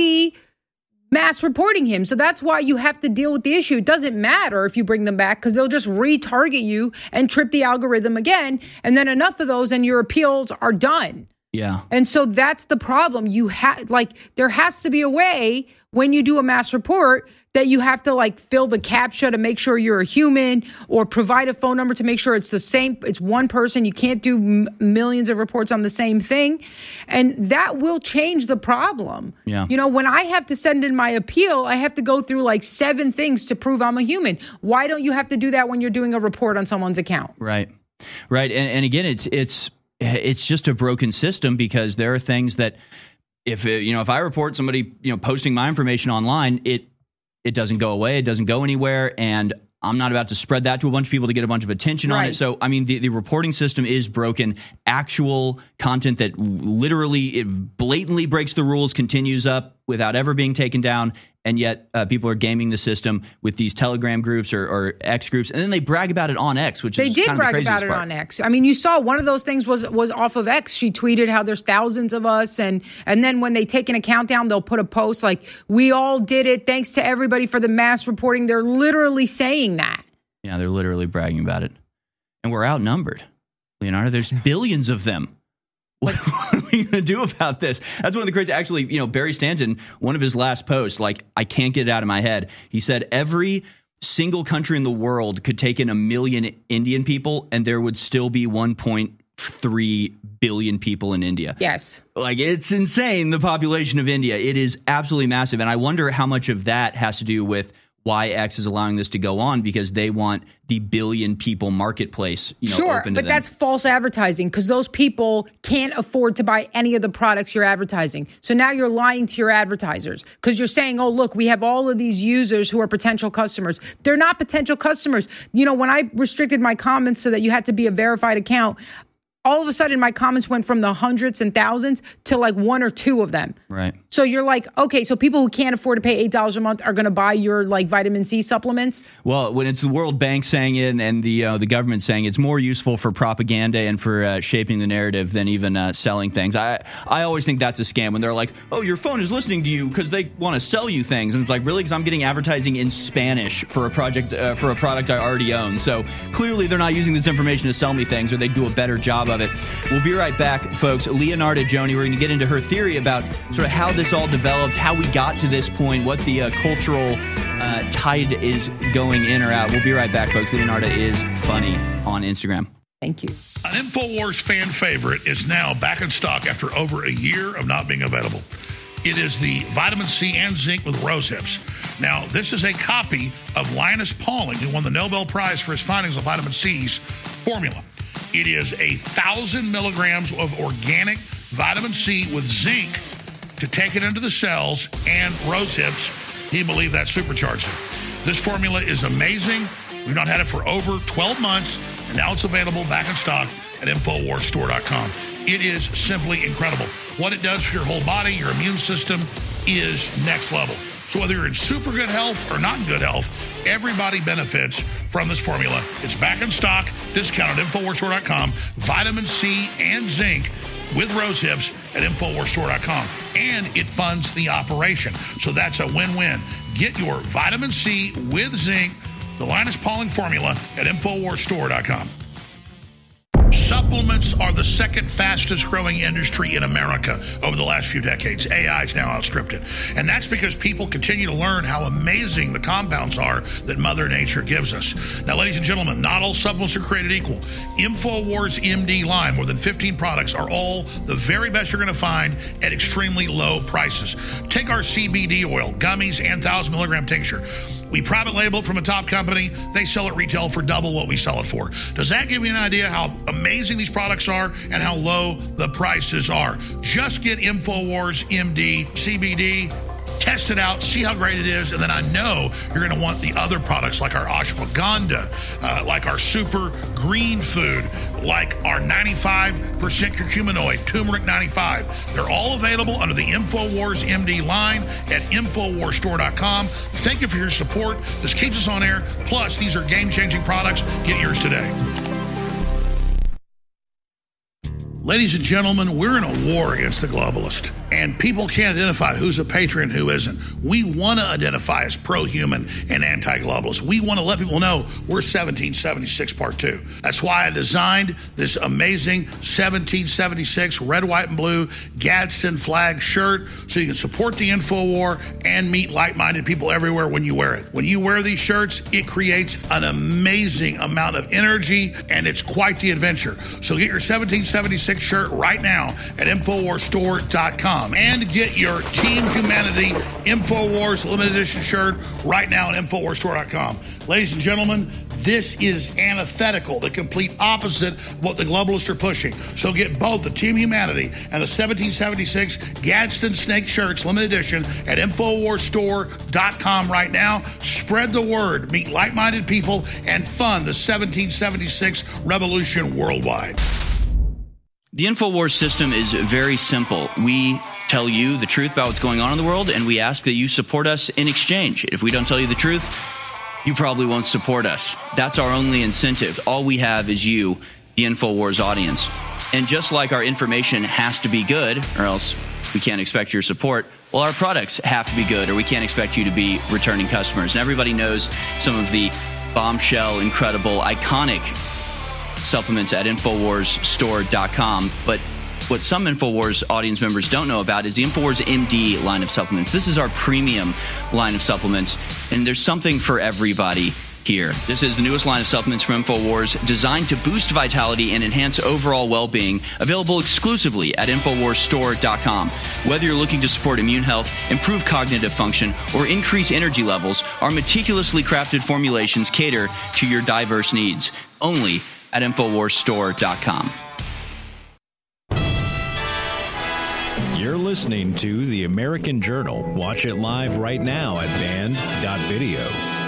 mass reporting him. So that's why you have to deal with the issue. It doesn't matter if you bring them back, because they'll just retarget you and trip the algorithm again. And then enough of those and your appeals are done. Yeah. And so that's the problem. There has to be a way when you do a mass report that you have to fill the CAPTCHA to make sure you're a human, or provide a phone number to make sure it's the same. It's one person. You can't do millions of reports on the same thing. And that will change the problem. Yeah. When I have to send in my appeal, I have to go through 7 things to prove I'm a human. Why don't you have to do that when you're doing a report on someone's account? Right. Right. And again, it's just a broken system, because there are things that if I report somebody, posting my information online, it doesn't go away. It doesn't go anywhere. And I'm not about to spread that to a bunch of people to get a bunch of attention on it. So, I mean, the reporting system is broken. Actual content that literally, it blatantly breaks the rules continues up without ever being taken down. And yet people are gaming the system with these Telegram groups or X groups. And then they brag about it on X, which is kind of the craziest part. They did brag about it on X. I mean, you saw one of those things was off of X. She tweeted how there's thousands of us. And then when they take an account down, they'll put a post like, we all did it. Thanks to everybody for the mass reporting. They're literally saying that. Yeah, they're literally bragging about it. And we're outnumbered, Leonardo. There's billions of them. What are we going to do about this? That's one of the crazy. Actually, Barry Stanton, one of his last posts, I can't get it out of my head. He said every single country in the world could take in 1 million Indian people, and there would still be 1.3 billion people in India. Yes. It's insane, the population of India. It is absolutely massive. And I wonder how much of that has to do with why X is allowing this to go on, because they want the billion people marketplace, sure, open to but them. that's false advertising, because those people can't afford to buy any of the products you're advertising. So now you're lying to your advertisers, because you're saying, oh, look, we have all of these users who are potential customers. They're not potential customers. When I restricted my comments so that you had to be a verified account, all of a sudden my comments went from the hundreds and thousands to 1 or 2 of them. Right. So you're okay, so people who can't afford to pay $8 a month are going to buy your vitamin C supplements? Well, when it's the World Bank saying it and the government saying it's more useful for propaganda and for shaping the narrative than even selling things. I always think that's a scam when they're like, oh, your phone is listening to you because they want to sell you things. And it's really? Because I'm getting advertising in Spanish for a product I already own. So clearly they're not using this information to sell me things, or they'd do a better job of it. We'll be right back, folks. Leonardo Joni, we're going to get into her theory about sort of how this all developed, how we got to this point, what the cultural tide is going in or out. We'll be right back, folks. Leonardo is funny on Instagram. Thank you. An InfoWars fan favorite is now back in stock after over a year of not being available. It is the vitamin C and zinc with rose hips. Now, this is a copy of Linus Pauling, who won the Nobel Prize for his findings of vitamin C's formula. It is 1,000 milligrams of organic vitamin C with zinc to take it into the cells, and rose hips. He believed that supercharged it. This formula is amazing. We've not had it for over 12 months, and now it's available back in stock at InfoWarsStore.com. It is simply incredible. What it does for your whole body, your immune system, is next level. So whether you're in super good health or not in good health, everybody benefits from this formula. It's back in stock, discounted at InfoWarsStore.com. Vitamin C and zinc with rose hips at InfoWarsStore.com. And it funds the operation. So that's a win-win. Get your vitamin C with zinc, the Linus Pauling formula, at InfoWarsStore.com. Supplements are the second fastest growing industry in America over the last few decades. AI has now outstripped it. And that's because people continue to learn how amazing the compounds are that Mother Nature gives us. Now, ladies and gentlemen, not all supplements are created equal. InfoWars MD line, more than 15 products, are all the very best you're going to find at extremely low prices. Take our CBD oil, gummies, and 1,000 milligram tincture. We private label it from a top company. They sell it retail for double what we sell it for. Does that give you an idea how amazing these products are and how low the prices are? Just get InfoWars MD CBD. Test it out, see how great it is, and then I know you're going to want the other products like our ashwagandha, like our super green food, like our 95% curcuminoid, turmeric 95. They're all available under the InfoWars MD line at InfoWarsStore.com. Thank you for your support. This keeps us on air. Plus, these are game-changing products. Get yours today. Ladies and gentlemen, we're in a war against the globalist, and people can't identify who's a patriot and who isn't. We want to identify as pro-human and anti-globalist. We want to let people know we're 1776 Part 2. That's why I designed this amazing 1776 red, white, and blue Gadsden flag shirt so you can support the InfoWar and meet like-minded people everywhere when you wear it. When you wear these shirts, it creates an amazing amount of energy, and it's quite the adventure. So get your 1776 shirt right now at InfoWarsStore.com and get your Team Humanity InfoWars limited edition shirt right now at InfoWarsStore.com. Ladies and gentlemen, this is antithetical, the complete opposite of what the globalists are pushing. So get both the Team Humanity and the 1776 Gadsden Snake shirts limited edition at InfoWarsStore.com right now. Spread the word, meet like-minded people, and fund the 1776 revolution worldwide. The InfoWars system is very simple. We tell you the truth about what's going on in the world, and we ask that you support us in exchange. If we don't tell you the truth, you probably won't support us. That's our only incentive. All we have is you, the InfoWars audience. And just like our information has to be good, or else we can't expect your support, well, our products have to be good, or we can't expect you to be returning customers. And everybody knows some of the bombshell, incredible, iconic supplements at InfoWarsStore.com. But what some InfoWars audience members don't know about is the InfoWars MD line of supplements. This is our premium line of supplements, and there's something for everybody here. This is the newest line of supplements from InfoWars, designed to boost vitality and enhance overall well-being, available exclusively at InfoWarsStore.com. Whether you're looking to support immune health, improve cognitive function, or increase energy levels, our meticulously crafted formulations cater to your diverse needs. Only at InfoWarsStore.com. You're listening to The American Journal. Watch it live right now at band.video.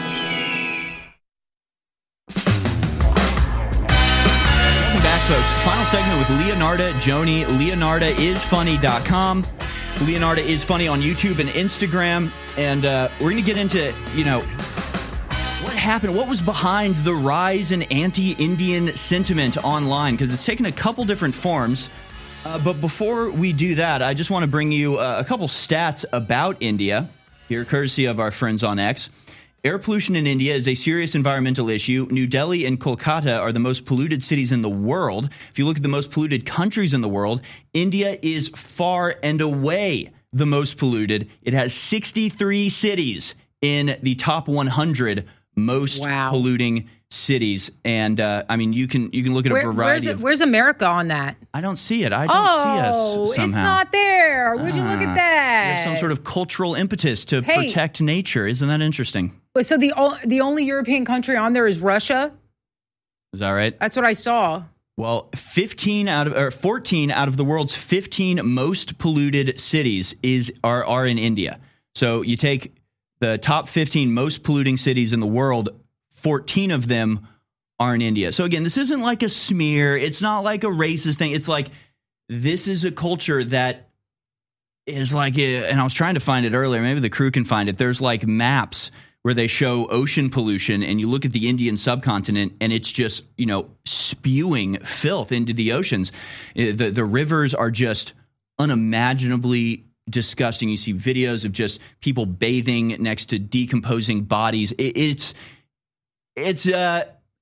Welcome back, folks. Final segment with Leonarda Joni. LeonardaIsFunny.com. Leonarda is Funny on YouTube and Instagram. And we're going to get into, what happened? What was behind the rise in anti-Indian sentiment online? Because it's taken a couple different forms. But before we do that, I just want to bring you a couple stats about India, here courtesy of our friends on X. Air pollution in India is a serious environmental issue. New Delhi and Kolkata are the most polluted cities in the world. If you look at the most polluted countries in the world, India is far and away the most polluted. It has 63 cities in the top 100 most polluting cities. And you can look at a variety of. Where's America on that? I don't see it. I don't see us somehow. It's not there. Would you look at that? There's some sort of cultural impetus to protect nature. Isn't that interesting? So the only European country on there is Russia? Is that right? That's what I saw. Well, 14 out of the world's 15 most polluted cities are in India. So you take the top 15 most polluting cities in the world, 14 of them are in India. So again, this isn't like a smear. It's not like a racist thing. It's like, this is a culture that is like, and I was trying to find it earlier. Maybe the crew can find it. There's like maps where they show ocean pollution, and you look at the Indian subcontinent, and it's just, spewing filth into the oceans. The rivers are just unimaginably disgusting. You see videos of just people bathing next to decomposing bodies. It's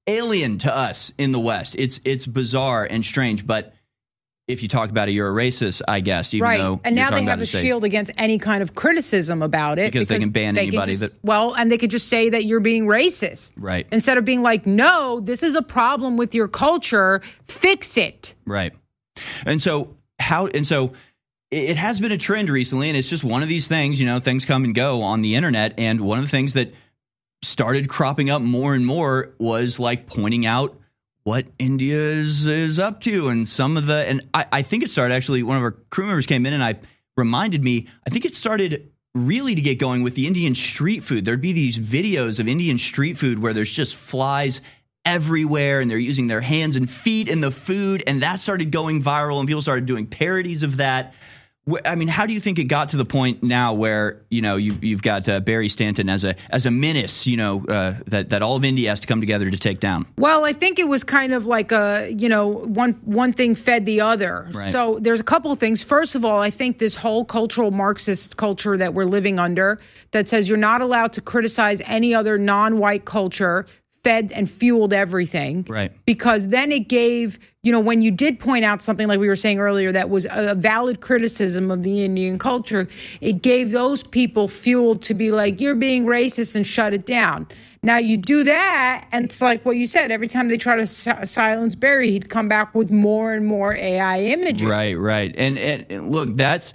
alien to us in the West. It's bizarre and strange, but if you talk about it, you're a racist, I guess, even though and now they have a state. shield against any kind of criticism about it. Because they can ban anybody and they could just say that you're being racist. Right. Instead of being like, no, this is a problem with your culture, fix it. Right. And so it has been a trend recently, and it's just one of these things, things come and go on the internet, and one of the things that started cropping up more and more was like pointing out what India is up to, and I think it started actually, one of our crew members came in and reminded me, I think it started really to get going with the Indian street food. There'd be these videos of Indian street food where there's just flies everywhere and they're using their hands and feet in the food, and that started going viral and people started doing parodies of that. I mean, how do you think it got to the point now where, you've got Barry Stanton as a menace, that all of India has to come together to take down? Well, I think it was kind of like one thing fed the other. Right. So there's a couple of things. First of all, I think this whole cultural Marxist culture that we're living under that says you're not allowed to criticize any other non-white culture fed and fueled everything. Right. Because then it gave, when you did point out something like we were saying earlier that was a valid criticism of the Indian culture, it gave those people fuel to be like, you're being racist, and shut it down. Now you do that, and it's like what you said, every time they try to silence Barry, he'd come back with more and more AI images. Right. And look, that's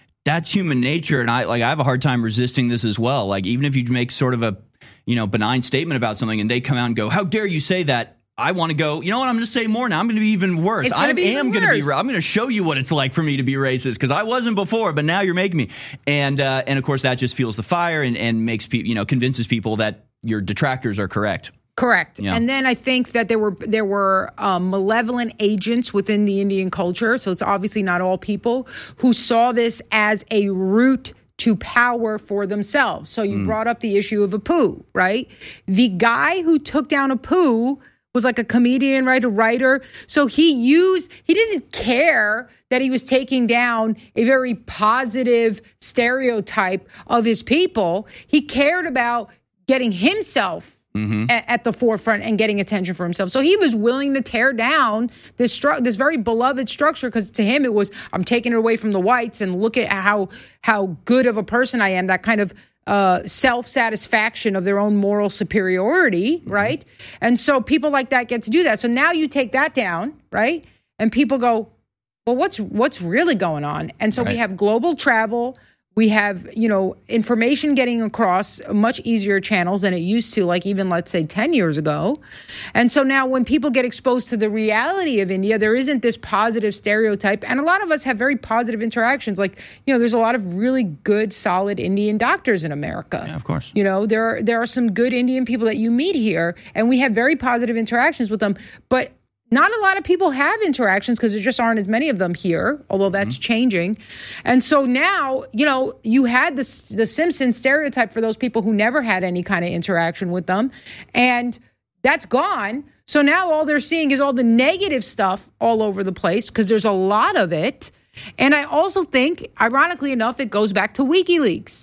human nature, and I have a hard time resisting this as well. Like, even if you make sort of a benign statement about something and they come out and go, how dare you say that? I want to go, you know what? I'm going to say more now. I'm going to be even worse. I'm going to show you what it's like for me to be racist, because I wasn't before, but now you're making me. And of course, that just fuels the fire and makes people, convinces people that your detractors are correct. Correct. Yeah. And then I think that there were malevolent agents within the Indian culture. So it's obviously not all people who saw this as a route to power for themselves. So you brought up the issue of Apu, right? The guy who took down Apu was like a comedian, right? A writer. So he didn't care that he was taking down a very positive stereotype of his people. He cared about getting himself at the forefront and getting attention for himself. So he was willing to tear down this very beloved structure, because to him it was, I'm taking it away from the whites, and look at how good of a person I am, that kind of self-satisfaction of their own moral superiority, right? And so people like that get to do that. So now you take that down, right? And people go, well, what's really going on? And so we have global travel. We have, information getting across much easier channels than it used to, like even, let's say, 10 years ago. And so now when people get exposed to the reality of India, there isn't this positive stereotype. And a lot of us have very positive interactions. Like, there's a lot of really good, solid Indian doctors in America. Yeah, of course. There are some good Indian people that you meet here, and we have very positive interactions with them. But not a lot of people have interactions because there just aren't as many of them here, although that's changing. And so now, you had the Simpsons stereotype for those people who never had any kind of interaction with them, and that's gone. So now all they're seeing is all the negative stuff all over the place, because there's a lot of it. And I also think, ironically enough, it goes back to WikiLeaks.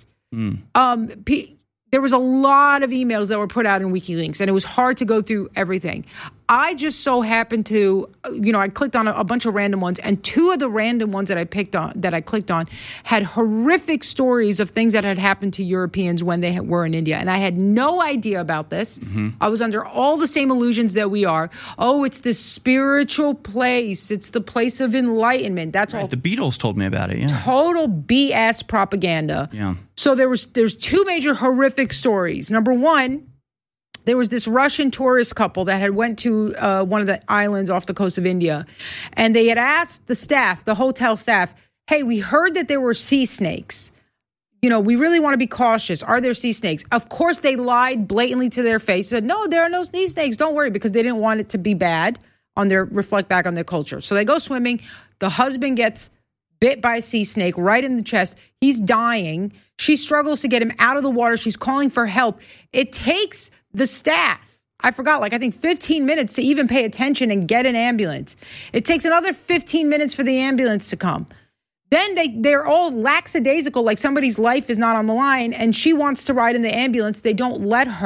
There was a lot of emails that were put out in WikiLeaks, and it was hard to go through everything. I just so happened to, I clicked on a bunch of random ones, and two of the random ones that I clicked on had horrific stories of things that had happened to Europeans when they were in India. And I had no idea about this. I was under all the same illusions that we are. Oh, it's this spiritual place. It's the place of enlightenment. That's all. The Beatles told me about it, yeah. Total BS propaganda. Yeah. So there's two major horrific stories. Number one, there was this Russian tourist couple that had went to one of the islands off the coast of India, and they had asked the hotel staff, hey, we heard that there were sea snakes. We really want to be cautious. Are there sea snakes? Of course, they lied blatantly to their face, said, no, there are no sea snakes. Don't worry, because they didn't want it to be bad reflect back on their culture. So they go swimming. The husband gets bit by a sea snake right in the chest. He's dying. She struggles to get him out of the water. She's calling for help. It takes the staff, I forgot, I think 15 minutes to even pay attention and get an ambulance. It takes another 15 minutes for the ambulance to come. Then they're all lackadaisical, like somebody's life is not on the line, and she wants to ride in the ambulance. They don't let her.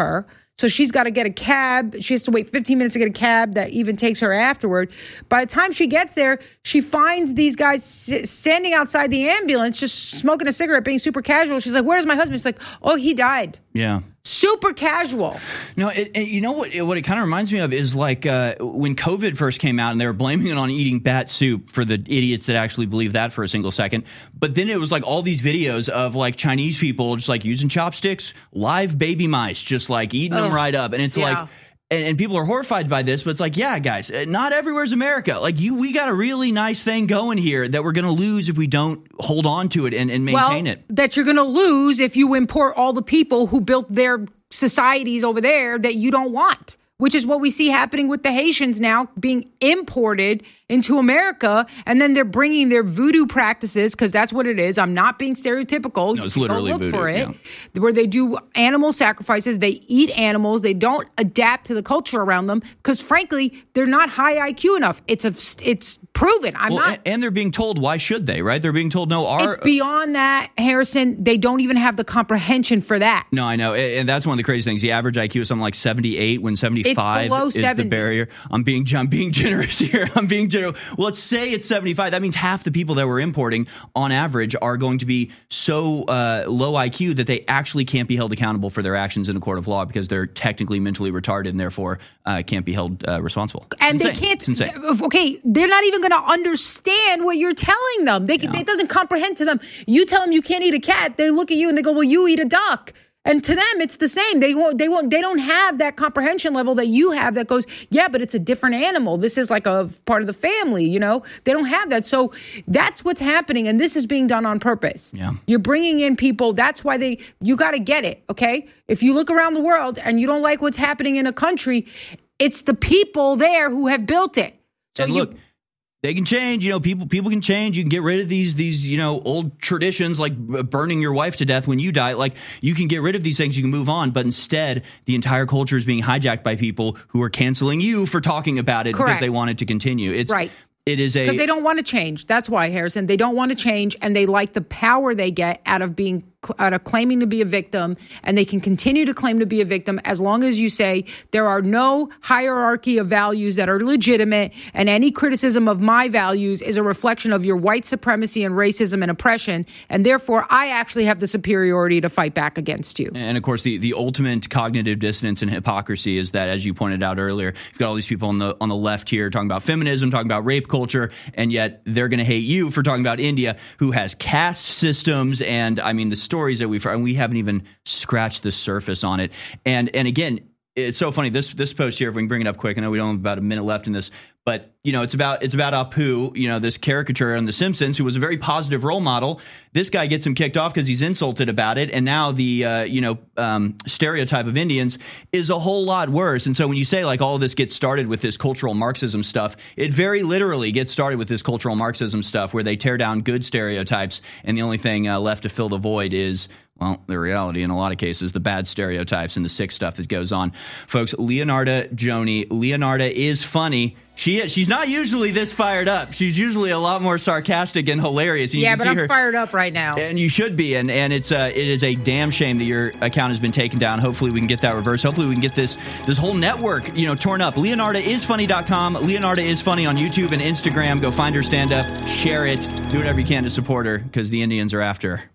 So she's got to get a cab. She has to wait 15 minutes to get a cab that even takes her afterward. By the time she gets there, she finds these guys standing outside the ambulance, just smoking a cigarette, being super casual. She's like, where's my husband? She's like, oh, he died. Yeah. Super casual. No, you know what it kind of reminds me of is like when COVID first came out and they were blaming it on eating bat soup for the idiots that actually believe that for a single second. But then it was like all these videos of like Chinese people just like using chopsticks, live baby mice, just like eating them right up. And it's like, and people are horrified by this, but it's like, yeah, guys, not everywhere's America. Like we got a really nice thing going here that we're going to lose if we don't hold on to it and maintain it. That you're going to lose if you import all the people who built their societies over there that you don't want, which is what we see happening with the Haitians now being imported into America. And then they're bringing their voodoo practices, because that's what it is. I'm not being stereotypical. No, it's literally look voodoo, for it, where they do animal sacrifices. They eat animals. They don't adapt to the culture around them because, frankly, they're not high IQ enough. It's proven. And they're being told, why should they, right? They're being told, no, it's beyond that, Harrison. They don't even have the comprehension for that. No, I know. And that's one of the crazy things. The average IQ is something like 78 when 75 is 70. the barrier. I'm being generous here. I'm being generous. Well, let's say it's 75. That means half the people that we're importing on average are going to be so low IQ that they actually can't be held accountable for their actions in a court of law because they're technically mentally retarded and therefore can't be held responsible. And they can't. Okay, they're not even going to understand what you're telling them. It doesn't comprehend to them. You tell them you can't eat a cat. They look at you and they go, well, you eat a duck. And to them, it's the same. They don't have that comprehension level that you have that goes, yeah, but it's a different animal. This is like a part of the family, you know? They don't have that. So that's what's happening. And this is being done on purpose. Yeah. You're bringing in people. That's why you got to get it. Okay. If you look around the world and you don't like what's happening in a country, it's the people there who have built it. So and look, they can change, you know, people can change. You can get rid of these, you know, old traditions like burning your wife to death when you die. Like you can get rid of these things, you can move on. But instead, the entire culture is being hijacked by people who are canceling you for talking about it because they want it to continue. It's right. It is because they don't want to change. That's why, Harrison, they don't want to change, and they like the power they get out of claiming to be a victim, and they can continue to claim to be a victim as long as you say there are no hierarchy of values that are legitimate, and any criticism of my values is a reflection of your white supremacy and racism and oppression, and therefore I actually have the superiority to fight back against you. And of course, the ultimate cognitive dissonance and hypocrisy is that, as you pointed out earlier, you've got all these people on the left here talking about feminism, talking about rape culture, and yet they're going to hate you for talking about India, who has caste systems, and I mean the stories that we haven't even scratched the surface on it. And again, it's so funny, this post here, if we can bring it up quick, I know we don't have about a minute left in this, but you know, it's about Apu, you know, this caricature on The Simpsons, who was a very positive role model. This guy gets him kicked off because he's insulted about it, and now the stereotype of Indians is a whole lot worse. And so when you say like all of this gets started with this cultural Marxism stuff, it very literally gets started with this cultural Marxism stuff where they tear down good stereotypes, and the only thing left to fill the void is, well, the reality in a lot of cases, the bad stereotypes and the sick stuff that goes on. Folks, Leonarda Joni. Leonarda is funny. She's not usually this fired up. She's usually a lot more sarcastic and hilarious. Yeah, but I'm fired up right now. And you should be. And it is a damn shame that your account has been taken down. Hopefully we can get that reversed. Hopefully we can get this whole network, you know, torn up. LeonardaIsFunny.com. Leonarda is Funny on YouTube and Instagram. Go find her stand up, share it, do whatever you can to support her because the Indians are after her.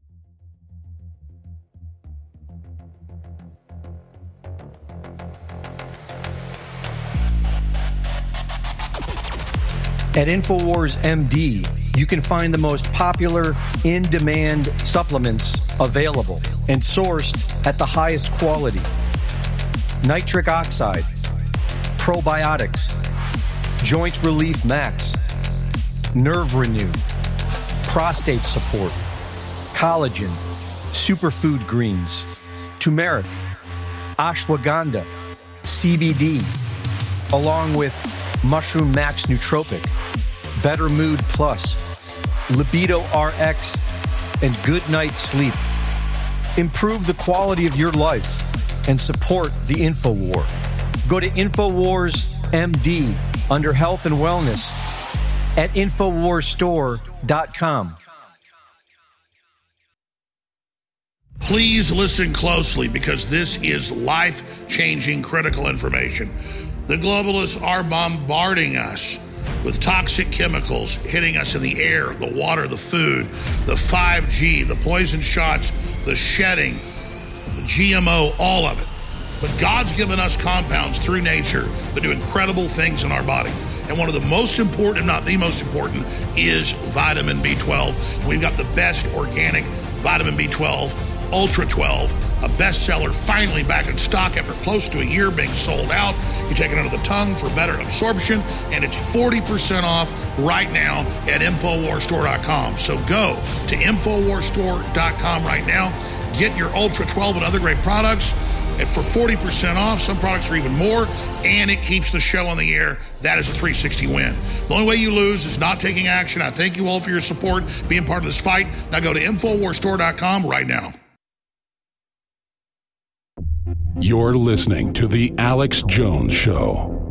At InfoWars MD, you can find the most popular in-demand supplements available and sourced at the highest quality. Nitric oxide, probiotics, joint relief max, nerve renew, prostate support, collagen, superfood greens, turmeric, ashwagandha, CBD, along with Mushroom Max Nootropic, Better Mood Plus, Libido RX, and Good Night Sleep. Improve the quality of your life and support the InfoWar. Go to InfoWars MD under Health and Wellness at InfoWarsStore.com. Please listen closely because this is life-changing, critical information. The globalists are bombarding us with toxic chemicals hitting us in the air, the water, the food, the 5G, the poison shots, the shedding, the GMO, all of it. But God's given us compounds through nature that do incredible things in our body. And one of the most important, if not the most important, is vitamin B12. We've got the best organic vitamin B12, Ultra 12, a bestseller, finally back in stock after close to a year being sold out. You take it under the tongue for better absorption, and it's 40% off right now at InfoWarsStore.com. So go to InfoWarsStore.com right now. Get your Ultra 12 and other great products and for 40% off. Some products are even more, and it keeps the show on the air. That is a 360 win. The only way you lose is not taking action. I thank you all for your support, being part of this fight. Now go to InfoWarsStore.com right now. You're listening to The Alex Jones Show.